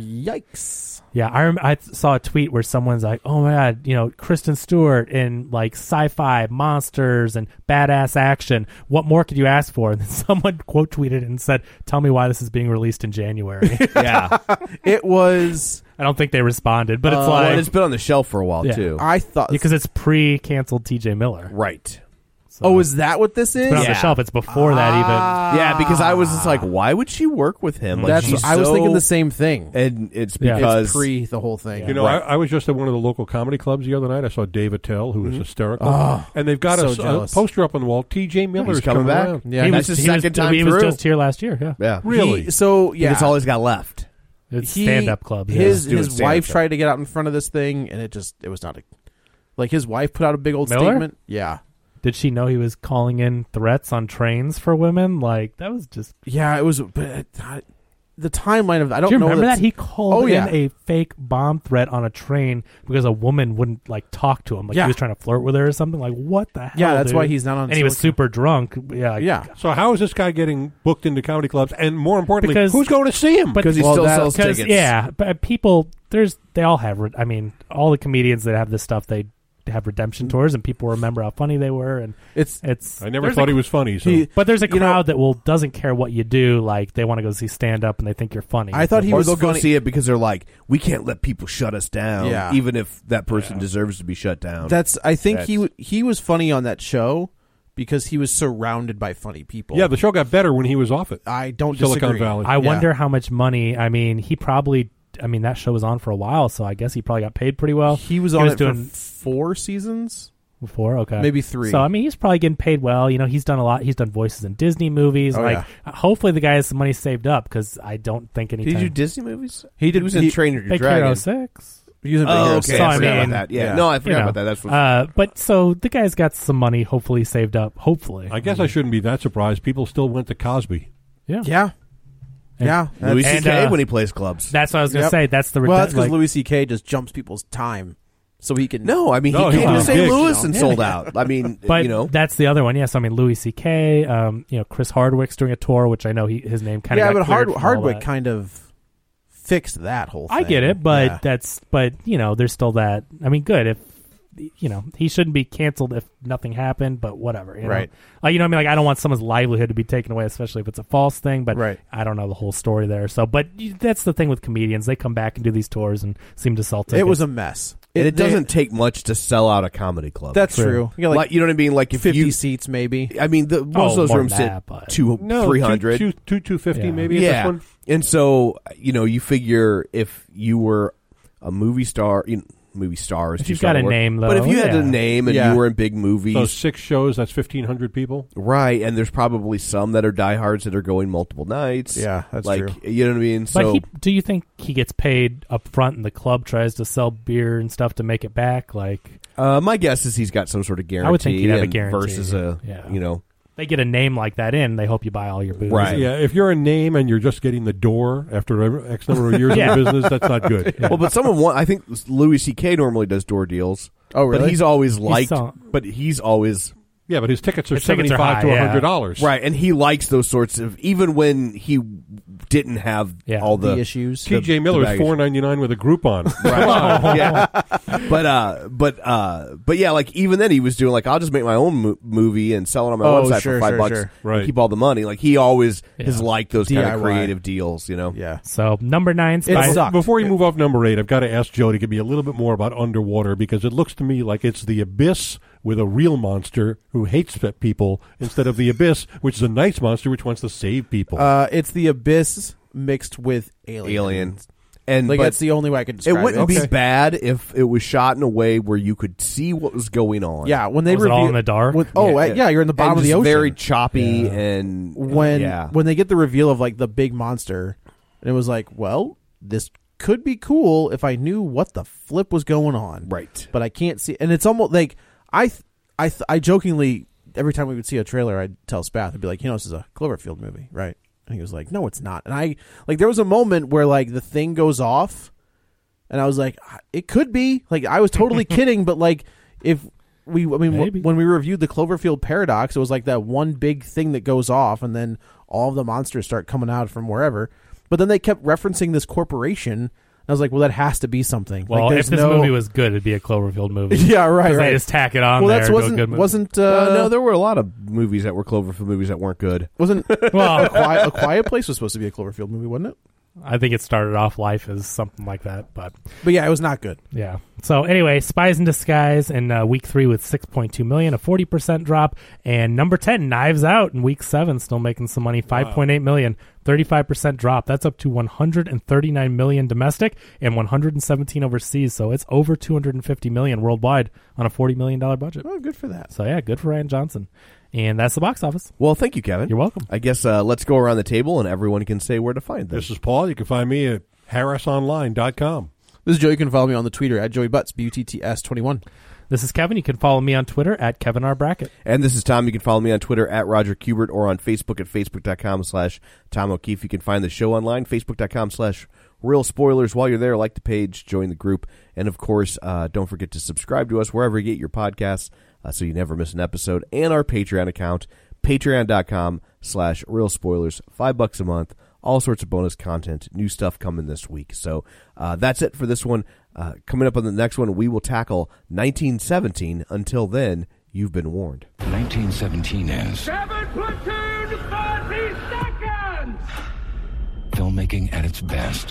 Yikes. Yeah, I saw a tweet where someone's like, "Oh my god, you know, Kristen Stewart in like sci-fi monsters and badass action. What more could you ask for?" And then someone quote tweeted and said, "Tell me why this is being released in January." Yeah. It was. I don't think they responded, but it's Well, like it's been on the shelf for a while, Yeah. too. I thought because it's pre-canceled T.J. Miller. Right. So Oh, is that what this is? it's been on the Yeah. shelf. It's before that even. Yeah, because I was just like, why would she work with him? Like, That's. she's I was so- thinking the same thing. And it's Yeah. because... It's pre the whole thing. You know, Right. I was just at one of the local comedy clubs the other night. I saw Dave Attell, who was hysterical. Oh, and they've got so a jealous. poster up on the wall. T.J. Miller's He's coming back. around. Yeah, he That's was his he was- second time He was through. just here last year. Yeah, Yeah. Really? So yeah, That's all he's got left. it's stand-up club. Yeah. His Doing his stand-up wife club. tried to get out in front of this thing, and it was not a. Like his wife put out a big old Miller? statement. Yeah, Did she know he was calling in threats on trains for women? Like that was just. yeah, it was. But the timeline of I don't Do you know. remember that's- that he called Oh, yeah. in a fake bomb threat on a train because a woman wouldn't like talk to him, like Yeah. he was trying to flirt with her or something. Like what the hell? Yeah, that's dude? why he's not on. And he was Silicon- super drunk. Yeah, like, Yeah, So how is this guy getting booked into comedy clubs? And more importantly, Because- who's going to see him? But Because he Well, still that- sells because tickets. yeah, but people they all have. I mean, all the comedians that have this stuff, they have redemption tours, and people remember how funny they were, and it's I never there's thought a- he was funny. So. But there's a You know- crowd that doesn't care what you do. Like they want to go see stand up, and they think you're funny. I thought he Or was they'll go funny. see it because they're like, we can't let people shut us down, Yeah. even if that person deserves to be shut down. That's. I think That's- he was funny on that show because he was surrounded by funny people. Yeah, the show got better when he was off it. I don't Silicon disagree. Valley. I Yeah. wonder how much money. I mean, he probably. I mean, that show was on for a while, so I guess he probably got paid pretty well. He was on it doing for 4 seasons. before, okay, Maybe 3. So I mean, he's probably getting paid well. You know, he's done a lot. He's done voices in Disney movies. Oh, like, yeah. hopefully, the guy has some money saved up because I don't think Did anytime. he do Disney movies? He did- He was in he- Trainer to Big Dragon. Hero 6. He was in Big Oh, Hero okay. Six. So, I I forgot mean, about that. Yeah. yeah. No, I forgot You know, about that. That's what. But so the guy's got some money, hopefully saved up. Hopefully, I guess I shouldn't be that surprised. People still went to Cosby. yeah. Yeah, And- yeah. Louis and, C.K. when he plays clubs. That's what I was going to Yep. say. That's the Well, that's because like, Louis C.K. just jumps people's time, so he can. No, I mean, No, he he came to was St. big. Louis and Yeah. sold out. I mean, But you know. that's the other one. Yes, I mean Louis C.K. You know, Chris Hardwick's doing a tour, which I know his name kind of yeah, got but cleared from all Hardwick that. kind of fixed that whole thing. I get it, but Yeah. but you know, there's still that. I mean, good if you know he shouldn't be canceled if nothing happened, but whatever, you know? Right. Like you know, what I mean, like I don't want someone's livelihood to be taken away, especially if it's a false thing. But Right. I don't know the whole story there. So, but that's the thing with comedians; they come back and do these tours and seem to sell tickets. It was a mess. And it doesn't take much to sell out a comedy club. That's True. true. You got like, you know what I mean? Like if 50 you, seats, maybe. I mean, most of those more rooms than sit that, but- 300. 250 Yeah. maybe at Yeah. this one. And so, you know, you figure if you were a movie star, movie stars. If you've got a name, though, but if you had yeah. a name and Yeah. you were in big movies, So 6 shows, that's 1,500 people. right? And there's probably some that are diehards that are going multiple nights. Yeah, that's like, true. You know what I mean? But So do you think he gets paid up front and the club tries to sell beer and stuff to make it back? Like my guess is he's got some sort of guarantee. I would think he'd have a and guarantee. versus a Yeah. you know. they get a name like that in, they hope you buy all your booze. Right. Yeah, if you're a name and you're just getting the door after X number of years Yeah. in the business, that's not good. Well, but I think Louis C.K. normally does door deals. Oh, really? But he's always liked. saw- But he's always Yeah, but his tickets are His tickets are $75 to high, $100. Right, and he likes those sorts of, even when he didn't have all the issues. T.J. Miller's $4.99 with a Groupon. Right. Yeah. But yeah, like even then he was doing like, I'll just make my own movie and sell it on my website for $5 sure. Right. and keep all the money. Like he always has liked those kind of DIY. creative deals, you know. Yeah. So number 9, It sucked. Before you move off number 8, I've got to ask Joe to give me a little bit more about Underwater, because it looks to me like it's the Abyss with a real monster who hates people instead of the Abyss, which is a nice monster which wants to save people. It's the Abyss mixed with Alien. And Like but that's the only way I could describe it. it wouldn't Okay. be bad if it was shot in a way where you could see what was going on. Yeah, when they Was it all reveal- in the dark? yeah, you're in the bottom And of the just ocean. very choppy and when they get the reveal of like the big monster, and it was like, well, this could be cool if I knew what the flip was going on. Right. But I can't see, and it's almost like I jokingly every time we would see a trailer, I'd tell Spath, I'd be like, this is a Cloverfield movie, right? And he was like, no, it's not. And I like there was a moment where like the thing goes off, and I was like, it could be. Like I was totally kidding, but like Maybe. when we reviewed the Cloverfield Paradox, it was like that one big thing that goes off, and then all of the monsters start coming out from wherever. But then they kept referencing this corporation. I was like, well, that has to be something. Well, like, if this movie was good, it'd be a Cloverfield movie. Yeah, right. 'Cause Right. They just tack it on well, there. that and do a good movie. wasn't no, there were a lot of movies that were Cloverfield movies that weren't good. wasn't Well, a Quiet Place was supposed to be a Cloverfield movie, wasn't it? I think it started off life as something like that, but yeah, it was not good. Yeah. So anyway, Spies in Disguise in week 3 with 6.2 million, a 40% drop, and number 10, Knives Out in week 7, still making some money, 5.8 million, 35% drop. That's up to 139 million domestic and 117 overseas. So it's over 250 million worldwide on a $40 million budget. Oh, good for that. So yeah, good for Rian Johnson. And that's the box office. Well, thank you, Kevin. You're welcome. I guess let's go around the table and everyone can say where to find them. This is Paul. You can find me at harrisonline.com. This is Joe. You can follow me on the Twitter at Joey Butts, BUTTS21. This is Kevin. You can follow me on Twitter at Kevin R. Brackett. And this is Tom. You can follow me on Twitter at Roger Kubert or on Facebook at Facebook.com/Tom O'Keefe. You can find the show online, Facebook.com/Real Spoilers. While you're there, like the page, join the group, and of course, don't forget to subscribe to us wherever you get your podcasts so you never miss an episode, and our Patreon account, Patreon.com/Real Spoilers, $5 a month. All sorts of bonus content, new stuff coming this week. So that's it for this one. Coming up on the next one, we will tackle 1917. Until then, you've been warned. 1917 is 7 platoon, 30 seconds! filmmaking at its best.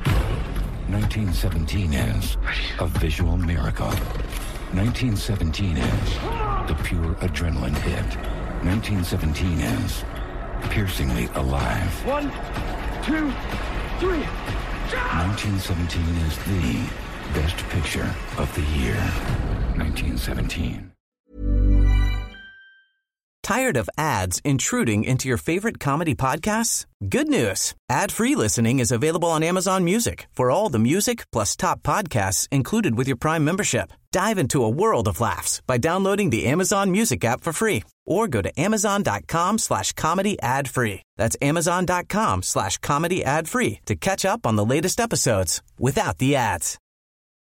1917 is a visual miracle. 1917 is the pure adrenaline hit. 1917 is piercingly alive. 1, 2, 3. 1917 is the best picture of the year. 1917. Tired of ads intruding into your favorite comedy podcasts? Good news. Ad-free listening is available on Amazon Music for all the music plus top podcasts included with your Prime membership. Dive into a world of laughs by downloading the Amazon Music app for free or go to amazon.com/comedy ad-free. That's amazon.com/comedy ad-free to catch up on the latest episodes without the ads.